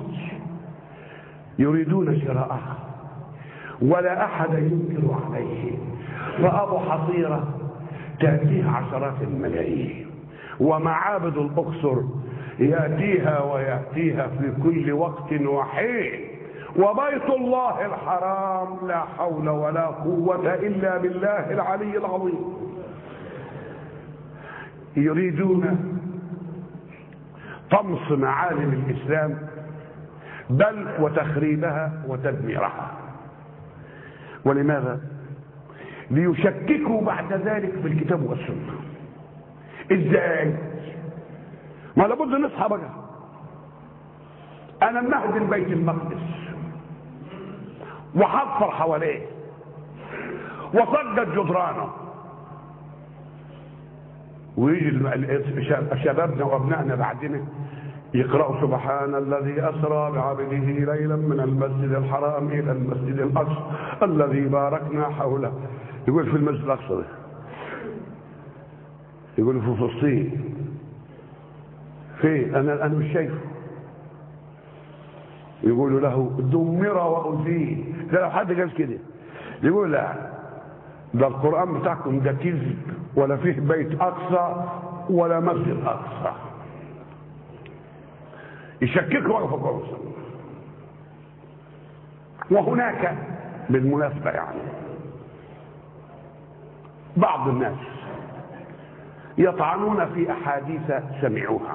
يريدون شراءها ولا أحد ينكر عليه. فأبو حصيرة تأتيه عشرات الملايين، ومعابد الأقصر يأتيها ويأتيها في كل وقت وحين، وبيت الله الحرام لا حول ولا قوة إلا بالله العلي العظيم. يريدون طمس معالم الإسلام بل وتخريبها وتدميرها. ولماذا؟ ليشككوا بعد ذلك في الكتاب والسنة. ازاي؟ ما لابد نصحى بقى. انا مهدم بيت المقدس وحفر حواليه وصدت جدرانه، ويجي شبابنا وابنائنا بعدنا يقرأوا سبحان الذي أسرى بعبده ليلا من المسجد الحرام إلى المسجد الأقصى الذي باركنا حوله. يقول في المسجد الأقصى، يقول في فلسطين. فين؟ أنا مش شايفه. يقولوا له دمر وأزيل. ده لو حد قال كده يقول لا، ده القرآن بتاعكم ده كذب، ولا فيه بيت أقصى ولا مسجد أقصى. يشككوا في القرآن. وهناك بالمناسبة يعني بعض الناس يطعنون في أحاديث سمعوها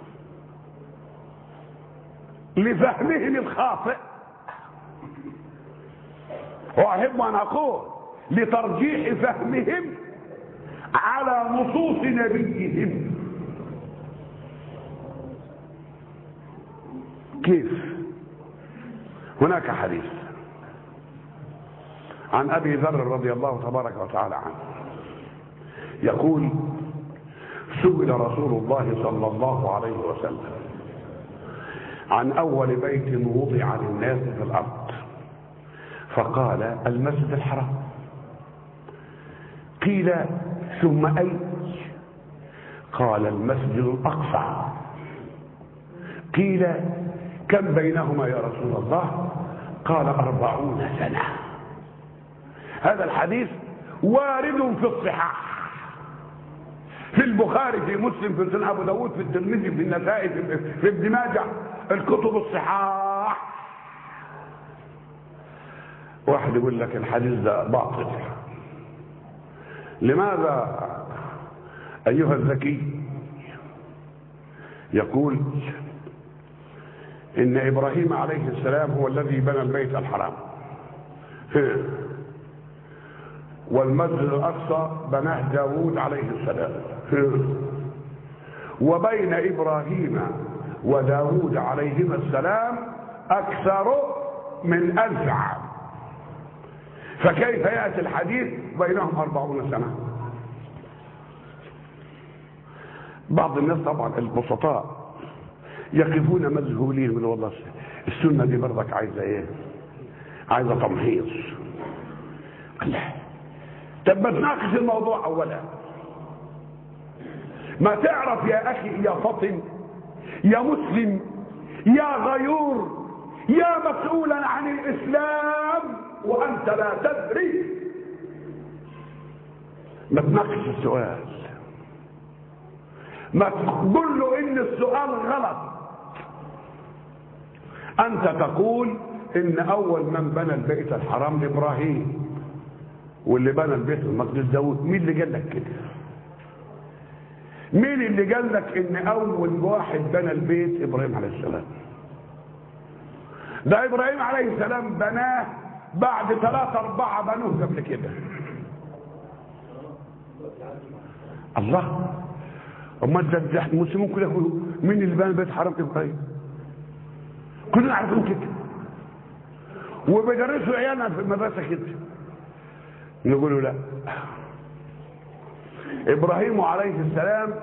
لفهمهم الخاطئ، وأحب أن أقول لترجيح فهمهم على نصوص نبيهم. كيف؟ هناك حديث عن أبي ذر رضي الله تبارك وتعالى عنه يقول: سئل رسول الله صلى الله عليه وسلم عن أول بيت وضع للناس في الأرض، فقال المسجد الحرام. قيل ثم أي؟ قال المسجد الأقصى. قيل كم بينهما يا رسول الله؟ قال 40 سنة. هذا الحديث وارد في الصحاح، في البخاري، في مسلم، في سنن ابو داود، في الترمذي، في النسائي، في ابن ماجه، الكتب الصحاح. واحد يقول لك الحديث ده باطل. لماذا ايها الذكي؟ يقول ان ابراهيم عليه السلام هو الذي بنى البيت الحرام، والمسجد الاقصى بناه داود عليه السلام، وبين ابراهيم وداود عليهما السلام اكثر من 1000 عام، فكيف ياتي الحديث بينهم 40 سنه؟ بعض الناس طبعا البسطاء يقفون مذهولين من والله السنه دي برضك عايزه ايه؟ عايزه تمحيص. الله، طب ما تناقش الموضوع اولا. ما تعرف يا اخي يا فطن يا مسلم يا غيور يا مسؤولا عن الاسلام وانت لا تدري، ما تناقش السؤال، ما تقول له ان السؤال غلط. انت تقول ان اول من بنى البيت الحرام ابراهيم، واللي بنى البيت المقدس داود. مين اللي قال لك كده؟ مين اللي قال لك ان اول واحد بنى البيت ابراهيم عليه السلام؟ ده ابراهيم عليه السلام بناه بعد 3 4 بنوه قبل كده. الله، امال ده المسلمين كلهم يقولوا مين اللي بنى البيت الحرام؟ ابراهيم. كلنا عارفين كده وبيدرسوا عيالنا في المدرسه كده. نقول لا، ابراهيم عليه السلام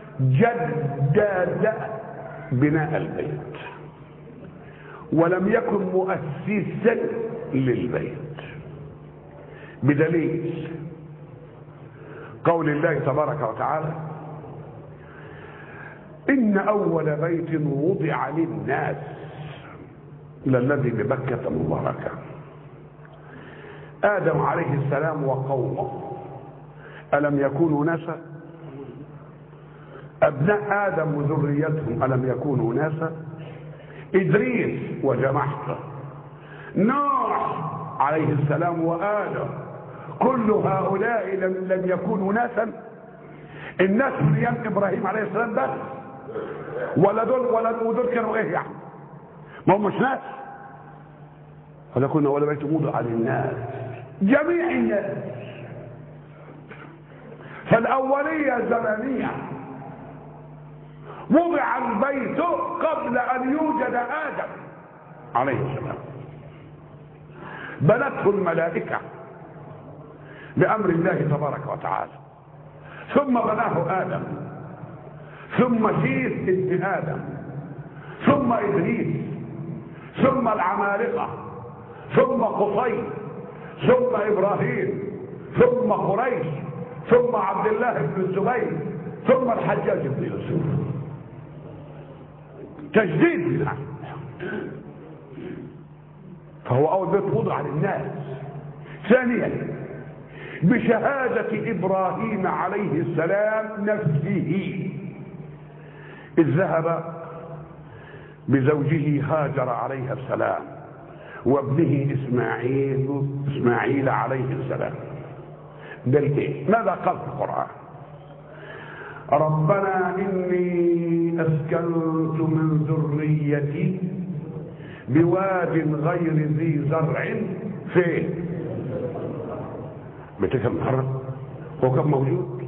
جدد بناء البيت ولم يكن مؤسسا للبيت، بدليل قول الله تبارك وتعالى ان اول بيت وضع للناس للذي ببكة مباركا. آدم عليه السلام وقومه ألم يكونوا ناسا؟ أبناء آدم وذريتهم ألم يكونوا ناسا؟ إدريس وجماعته، نوح عليه السلام وآدم، كل هؤلاء لم يكونوا ناسا؟ الناس من أيام إبراهيم عليه السلام بس؟ ولا دول كانوا إيه يعني؟ ما هم مش ناس؟ ولا كنا ولا بيت موضع على الناس، جميع الناس. فالأولية زمنية، وضع البيت قبل أن يوجد آدم عليه السلام، بنته الملائكة بأمر الله تبارك وتعالى، ثم بناه آدم، ثم شيث ابن آدم، ثم إدريس، ثم العمالقة، ثم قصي، ثم إبراهيم، ثم قريش، ثم عبد الله بن الزبير، ثم الحجاج بن يوسف. تجديد بالله. فهو أول بيت وضع للناس. ثانيا بشهادة إبراهيم عليه السلام نفسه إذ ذهب بزوجه هاجر عليها السلام وابنه إسماعيل عليه السلام. ده الايه؟ ماذا قال في القرآن؟ ربنا إني أسكنت من ذريتي بواد غير ذي زرع فين؟ بيتك المحرم. هو كان موجود؟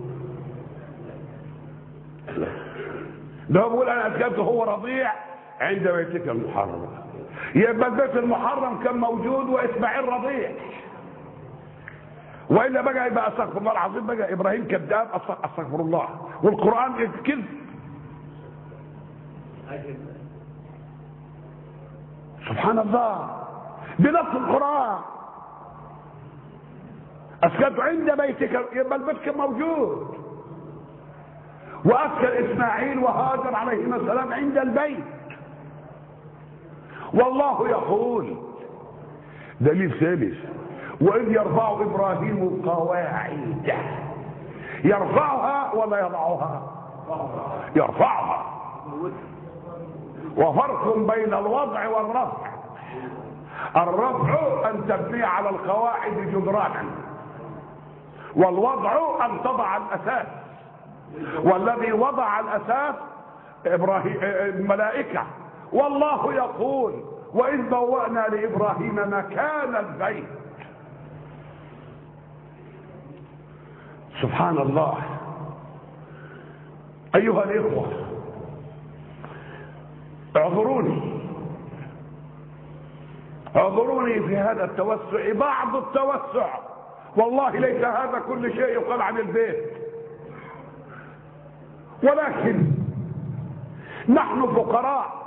ده هو بيقول أنا أسكنت هو رضيع عند بيتك المحرم. يبقى البيت المحرم كان موجود وإسماعيل رضيع، والا بقى يبقى استغفر الله العظيم بقى ابراهيم كذاب، استغفر الله، والقران كذب. سبحان الله، بنص القران اسكنت عند بيتك، يبقى البيت كان موجود. واسكن اسماعيل وهاجر عليهما السلام عند البيت. والله يقول دليل ثالث: وإذ يرفع إبراهيم القواعد. يرفعها ولا يضعها؟ يرفعها. وفرق بين الوضع والرفع: الرفع أن تبني على القواعد جدرانا، والوضع أن تضع الأساس. والذي وضع الأساس إبراهيم الملائكة. والله يقول: وإذ بوأنا لإبراهيم مكان البيت. سبحان الله. أيها الإخوة، اعذروني في هذا التوسع، بعض التوسع، والله ليس هذا كل شيء يقال عن البيت، ولكن نحن فقراء،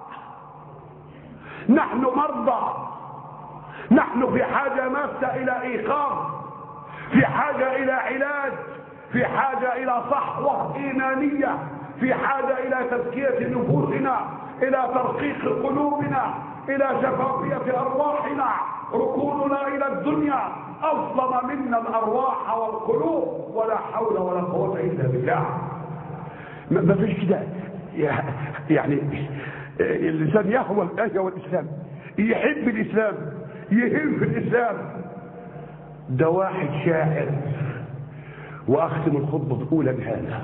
نحن مرضى، نحن في حاجة ماسة إلى إيقاظ، في حاجة إلى علاج، في حاجة إلى صحوة إيمانية، في حاجة إلى تزكية نفوسنا، إلى ترقيق قلوبنا، إلى شفافية أرواحنا. ركوننا إلى الدنيا أظلم منا الأرواح والقلوب، ولا حول ولا قوة إلا بالله. ما فيش كده يعني. الإنسان يهوى الآية والإسلام، يحب الإسلام، يهم في الإسلام. ده واحد شاعر، وأختم الخطبة الأولى بهذا،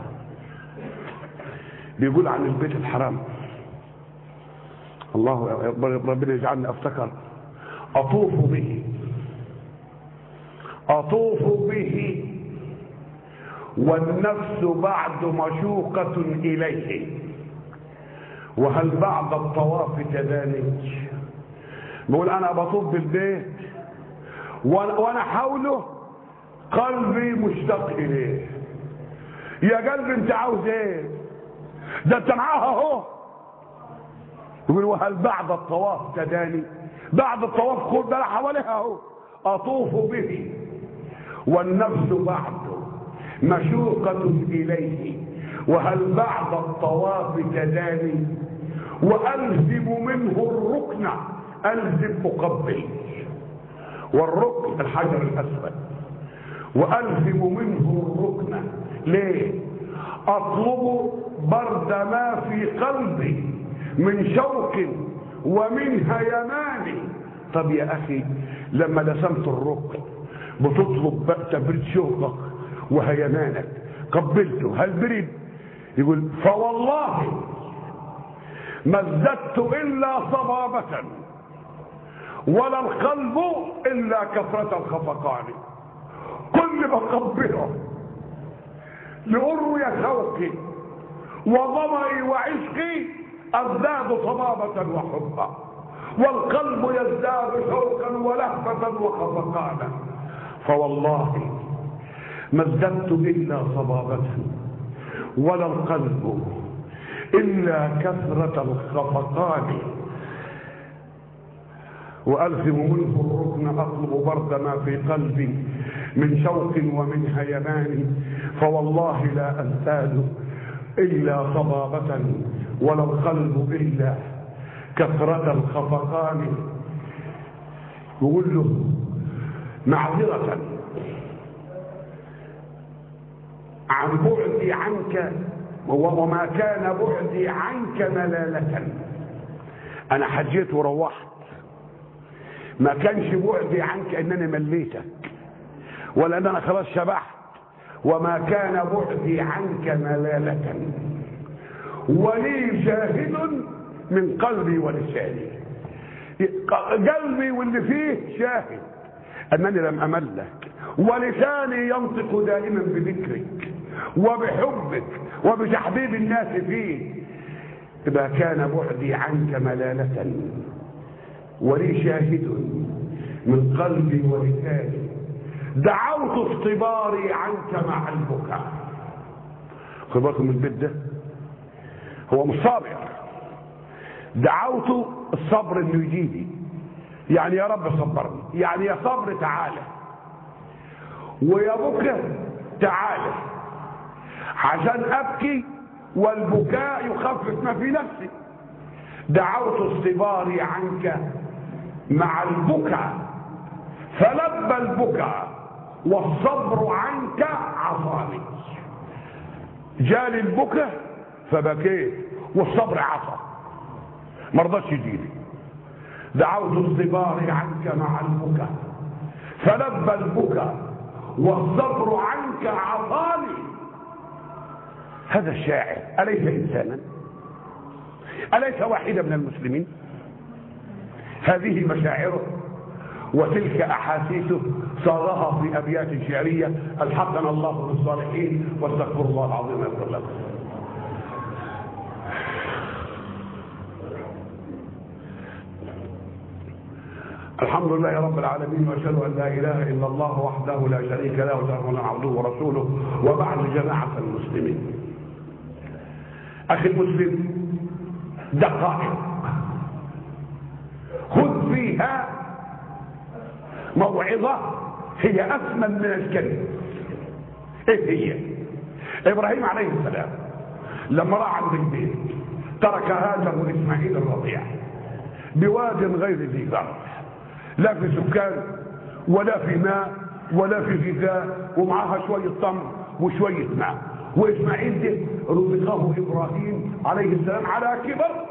بيقول عن البيت الحرام: الله ربنا يجعلني أفتكر: أطوف به والنفس بعد مشوقة إليه، وهل بعد الطواف كذلك؟ بقول أنا بطوف بالبيت وأنا حوله قلبي مشتاق إليه. يا قلبي أنت عاوز إيه؟ ده أنت معاها أهو. يقول: وهل بعد الطواف كذلك؟ بعد الطواف خد بالك حواليها أهو. أطوف به والنفس بعد مشوقة إليه، وهل بعد الطواف كذلك؟ وألزم منه الركن، ألزم أقبل، والركن الحجر الأسود. وألزم منه الركن ليه؟ أطلب برد ما في قلبي من شوق ومن هيمان. طب يا أخي، لما لسمت الركن بتطلب بقى تبريد شوقك وهيمانك، قبلته، هل برد؟ يقول: فوالله ما ازددت إلا صبابة، ولا القلب إلا كثرة الخفقان. كل ما قبله لأروي شوقي وظمئي وعشقي أزداد صبابة وحبا، والقلب يزداد شوقا ولهفة وخفقانا. فوالله ما ازددت إلا صبابة، ولا القلب إلا كثرة الخفقان. وألزم منه الركن أطلب برد ما في قلبي من شوق ومن هيمان. فوالله لا أزداد إلا صبابة، ولا القلب إلا كثرة الخفقان. يقول له: معذرة عن بعدي عنك، وما كان بعدي عنك ملالة. أنا حجيت وروحت، ما كانش بعدي عنك ان انا مليتك، ولا ان انا خلاص شبحت. وما كان بعدي عنك ملالة، ولي شاهد من قلبي ولساني. قلبي واللي فيه شاهد انني لم املك، ولساني ينطق دائما بذكرك وبحبك وبتحبيب الناس فيه. ما كان بعدي عنك ملالة، ولي شاهد من قلبي ولساني. دعوت اختباري عنك مع البكاء. خد بالكم من البيت ده، هو مش صابر. دعوت الصبر انه يجيني، يعني يا رب صبرني، يعني يا صبر تعالى. ويا بكى تعالى عشان ابكي والبكاء يخفف ما في نفسي. دعوت اصطباري عنك مع البكاء فلبى البكاء والصبر عنك عصاني. جالي البكاء فبكيت والصبر عصى ما رضاش يجيلي. دعوت اصطباري عنك مع البكاء فلبى البكاء والصبر عنك عصاني. هذا الشاعر أليس إنسانا؟ أليس واحدا من المسلمين؟ هذه مشاعره وتلك أحاسيسه صارها في أبيات شعرية. الحقنا الله بالصالحين واستغفر الله العظيم يغفر لكم. الحمد لله رب العالمين واشهد ان لا اله الا الله وحده لا شريك له واشهد ان عبده ورسوله وبعد جماعه المسلمين. اخي المسلم دقائق خذ فيها موعظه هي اثمن من الكلمه. ايه هي؟ ابراهيم عليه السلام لما راح عند البيت ترك هاجر واسماعيل الرضيع بواد غير ذي زرع، لا في سكان ولا في ماء ولا في غذاء، ومعاها شويه تمر وشويه ماء. واسماعيل ده رزقه ابراهيم عليه السلام على كبر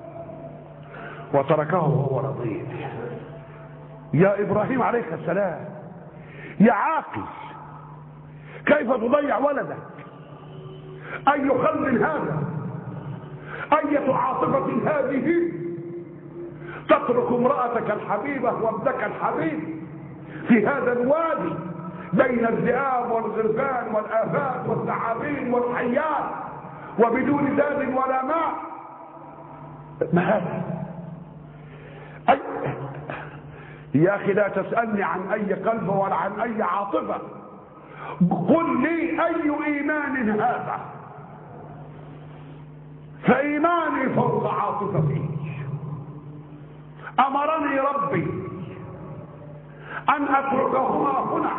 وتركه وهو رضيع. يا ابراهيم عليك السلام يا عاقل، كيف تضيع ولدك؟ اي خلق هذا؟ اية عاطفة هذه تترك امرأتك الحبيبة وابنك الحبيب في هذا الوادي بين الذئاب والغربان والآفات والثعابين والحيات وبدون زاد ولا ماء؟ ما هذا؟ يا أخي لا تسألني عن أي قلب ولا عن أي عاطفة، قل لي أي إيمان هذا؟ فإيماني فوق عاطفتي. أمرني ربي أن أتركهما هنا،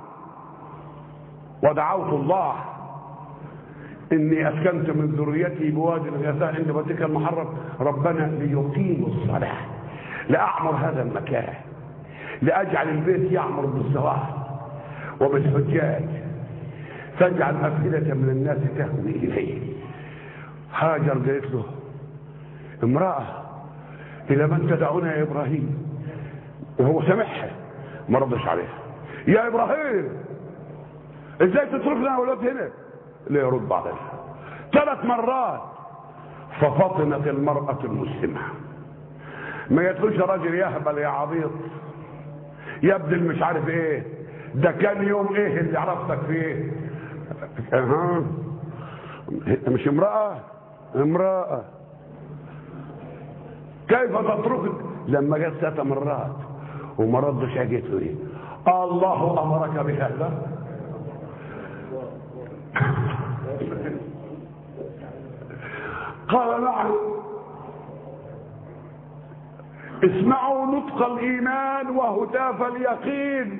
ودعوت الله إني أسكنت من ذريتي بوادي الغثاء عند بيتك المحرم ربنا ليقيموا الصلاة. لأعمر هذا المكان، لأجعل البيت يعمر بالزواج وبالحجاج، تجعل أفئدة من الناس تهوي إليه. هاجر قالت له امرأة إلى من تدعونا يا إبراهيم؟ وهو سمعها ما ردش عليها. يا إبراهيم إزاي تتركنا أولاد هنا؟ لا يرد عليها 3 مرات. ففطنت المرأة المسلمة، ما يتلوش راجل يهبل يا عبيط يا ابن مش عارف ايه ده، كان يوم ايه اللي عرفتك فيه؟ مش امرأة كيف تتركك؟ لما جت 3 مرات وما ردش اجيت له ايه؟ الله امرك بهذا؟ قال نعم. اسمعوا نطق الايمان وهتاف اليقين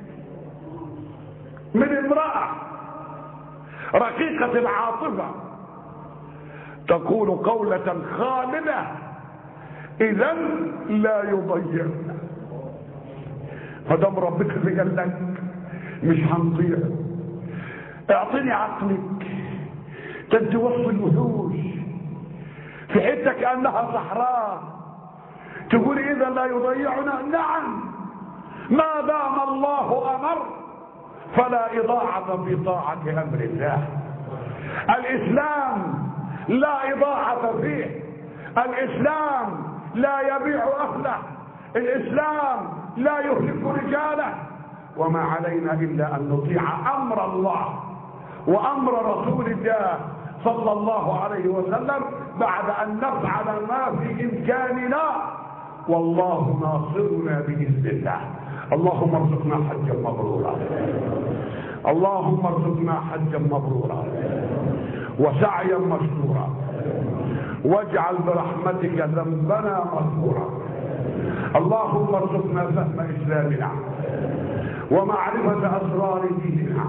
من امرأة رقيقة العاطفة تقول قولة خالدة اذا لا يضيع. فدام ربك اللي قال لك مش هنضيع. اعطيني عقلك تدي وصف الوحوش في حته كانها صحراء تقول اذا لا يضيعنا. نعم، ما دام الله امر فلا اضاعه في طاعه امر الله. الاسلام لا اضاعه فيه، الاسلام لا يبيع اهله، الاسلام لا يهلك رجاله. وما علينا الا ان نطيع امر الله وامر رسول الله صلى الله عليه وسلم بعد ان نفعل ما في امكاننا، والله ناصرنا باذن الله. اللهم ارزقنا حجا مبرورا، اللهم ارزقنا حجا مبرورا وسعيا مشكورا، واجعل برحمتك ذنبنا مغفورا. اللهم ارزقنا فهم اسلامنا ومعرفة أسرار ديننا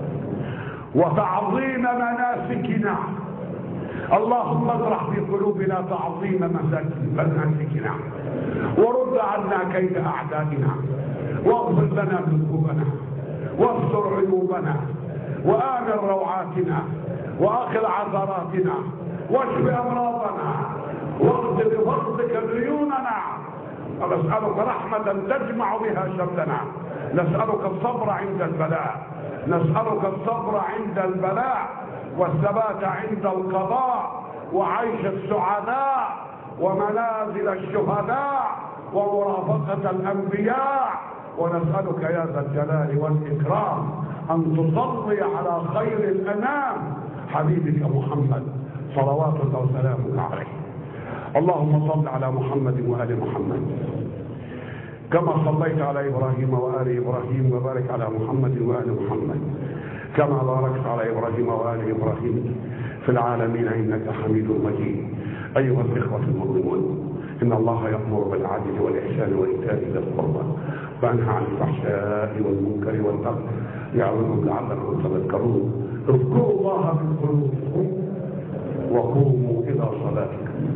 وتعظيم مناسكنا. اللهم ازرع في قلوبنا تعظيم مناسكنا ورد عنا كيد أعدائنا واغفر لنا ذنوبنا واستر عيوبنا وآمن روعاتنا وآخر عثراتنا واشف أمراضنا واقض بفضلك ديوننا. ونسألك رحمة تجمع بها شملنا. نسألك الصبر عند البلاء، نسألك الصبر عند البلاء والثبات عند القضاء وعيش السعداء ومنازل الشهداء ومرافقة الأنبياء. ونسألك يا ذا الجلال والإكرام أن تصلي على خير الأنام حبيبك محمد صلوات الله وسلامك عليه. اللهم صل على محمد وآل محمد كما صليت على إبراهيم وآل إبراهيم، وبارك على محمد وآل محمد كما باركت على إبراهيم وآل إبراهيم في العالمين إنك حميد مجيد. أيها الإخوة المؤمنون، إن الله يأمر بالعدل والإحسان وإيتاء ذي القربى وينهى عن الفحشاء والمنكر والبغي يعظكم لعلكم تذكرون. اذكروا الله من قلوبكم وقوموا إلى صلاتكم.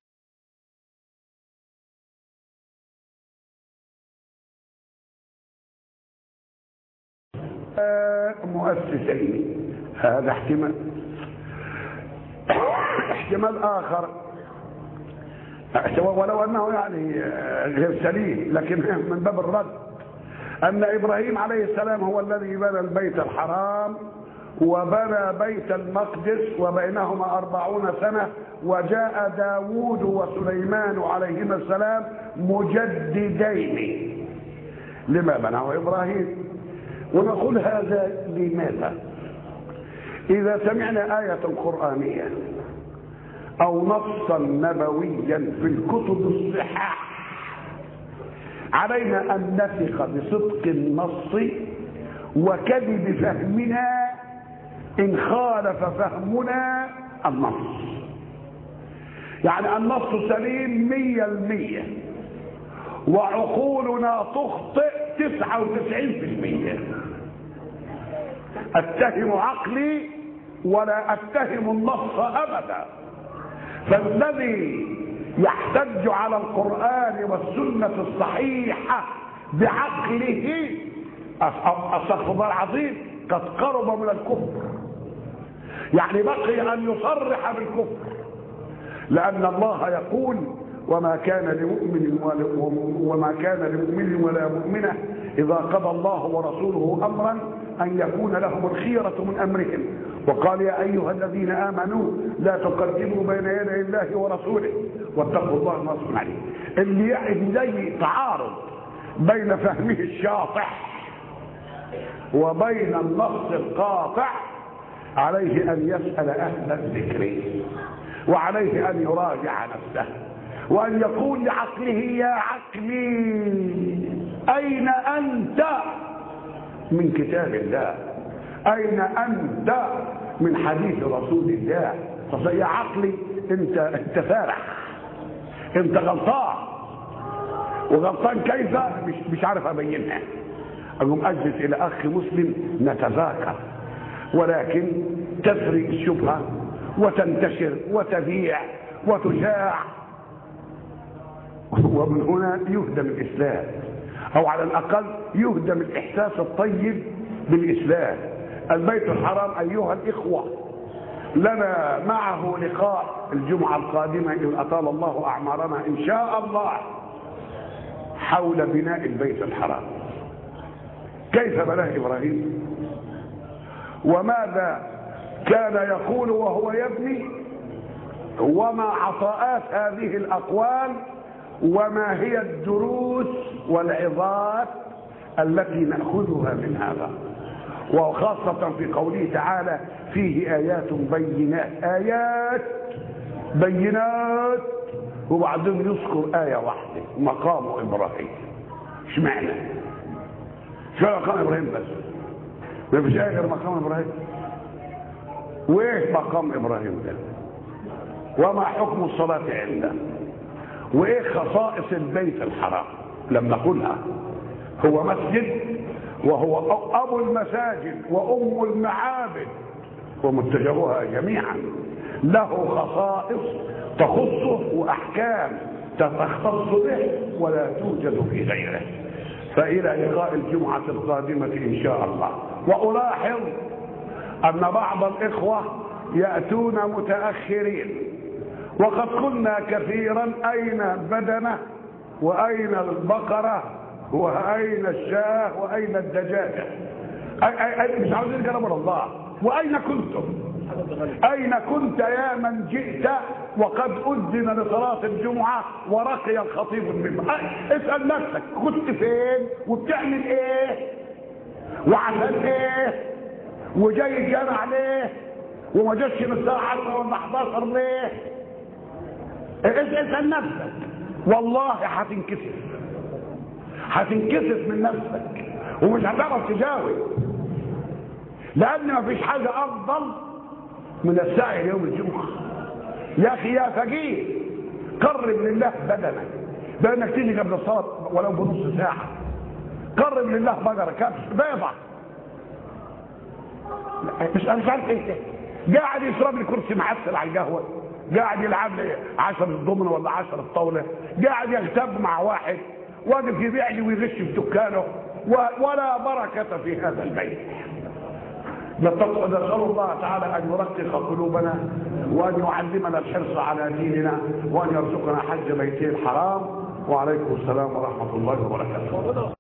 مؤسسين، هذا احتمال. احتمال آخر ولو أنه يعني غير سليم لكن من باب الرد، أن إبراهيم عليه السلام هو الذي بنى البيت الحرام وبنى بيت المقدس وبينهما 40 سنة، وجاء داود وسليمان عليهما السلام مجددين لما بناه إبراهيم. ونقول هذا لماذا؟ إذا سمعنا آية قرآنية أو نصا نبويا في الكتب الصحاح علينا أن نثق بصدق النص وكذب فهمنا إن خالف فهمنا النص. يعني النص سليم 100% وعقولنا تخطئ 99%. اتهم عقلي ولا اتهم النص ابدا. فالذي يحتج على القرآن والسنة الصحيحة بعقله استغفر الله العظيم قد قرب من الكفر. يعني بقي ان يصرح بالكفر، لان الله يقول وما كان لمؤمن ولا مؤمنة إذا قضى الله ورسوله أمرا أن يكون لهم الخيرة من أمرهم. وقال يا أيها الذين آمنوا لا تقدموا بين يدي الله ورسوله واتقوا الله ما صنع عليه. اللي يعد زي تعارض بين فهمه الشاطح وبين النص القاطع عليه أن يسأل أهل الذكر وعليه أن يراجع نفسه وأن يقول لعقله يا عقلي أين أنت من كتاب الله؟ أين أنت من حديث رسول الله؟ يا عقلي أنت فارح، أنت غلطان. وغلطان كيف؟ مش عارف أبينها. أقوم أجلس إلى أخ مسلم نتذاكر، ولكن تسري الشبهة وتنتشر وتبيع وتشاع، ومن هنا يهدم الإسلام، أو على الأقل يهدم الإحساس الطيب بالإسلام. البيت الحرام أيها الإخوة لنا معه لقاء الجمعة القادمة إن أطال الله أعمارنا إن شاء الله حول بناء البيت الحرام. كيف بناه إبراهيم؟ وماذا كان يقول وهو يبني؟ وما عطاءات هذه الأقوال؟ وما هي الدروس والعظات التي نأخذها من هذا؟ وخاصة في قوله تعالى فيه آيات بينات، آيات بينات، وبعدين يذكر آية واحدة مقام إبراهيم. اشمعنى؟ شو مقام إبراهيم بس؟ ما فيش آية غير مقام إبراهيم. وإيه مقام إبراهيم ده؟ وما حكم الصلاة عنده؟ وإيه خصائص البيت الحرام؟ لم نقولها هو مسجد وهو أبو المساجد وأم المعابد ومتجهها جميعا، له خصائص تخصه وأحكام تختص به ولا توجد في غيره. فإلى لقاء الجمعة القادمة إن شاء الله. وألاحظ أن بعض الإخوة يأتون متأخرين، وقد قلنا كثيرا أين البدنة وأين البقرة وأين الشاه وأين الدجاجة؟ مش عاوزين كلام الله. وأين كنتم؟ أين كنت يا من جئت وقد أذن لصلاة الجمعة ورقي الخطيب المنبر؟ اسأل نفسك كنت فين وبتعمل ايه وعشان ايه وجاي الجامع ليه وما جاش من الساعة 10 ولا 11 ليه؟ اسأل نفسك. والله هتنكسف من نفسك ومش هتعرف تجاوب، لأن ما فيش حاجة أفضل من السعي يوم الجمعة. يا أخي يا فقير قرب لله بدنك بأنك تيجي قبل الصلاة ولو بنص ساعة. قرب لله بقرة كبش بيضة، مش عارف ايه قاعد يشرب لي كرسي معسل على القهوة، قاعد يلعب لي 10 الضمنة ولا 10 الطاولة، قاعد يغتاب مع واحد واقف يبيع لي ويغش في دكانه، ولا بركة في هذا البيت. نسأل الله تعالى أن يرقق قلوبنا وأن يعلمنا الحرص على ديننا وأن يرزقنا حج بيته الحرام. وعليكم السلام ورحمة الله وبركاته.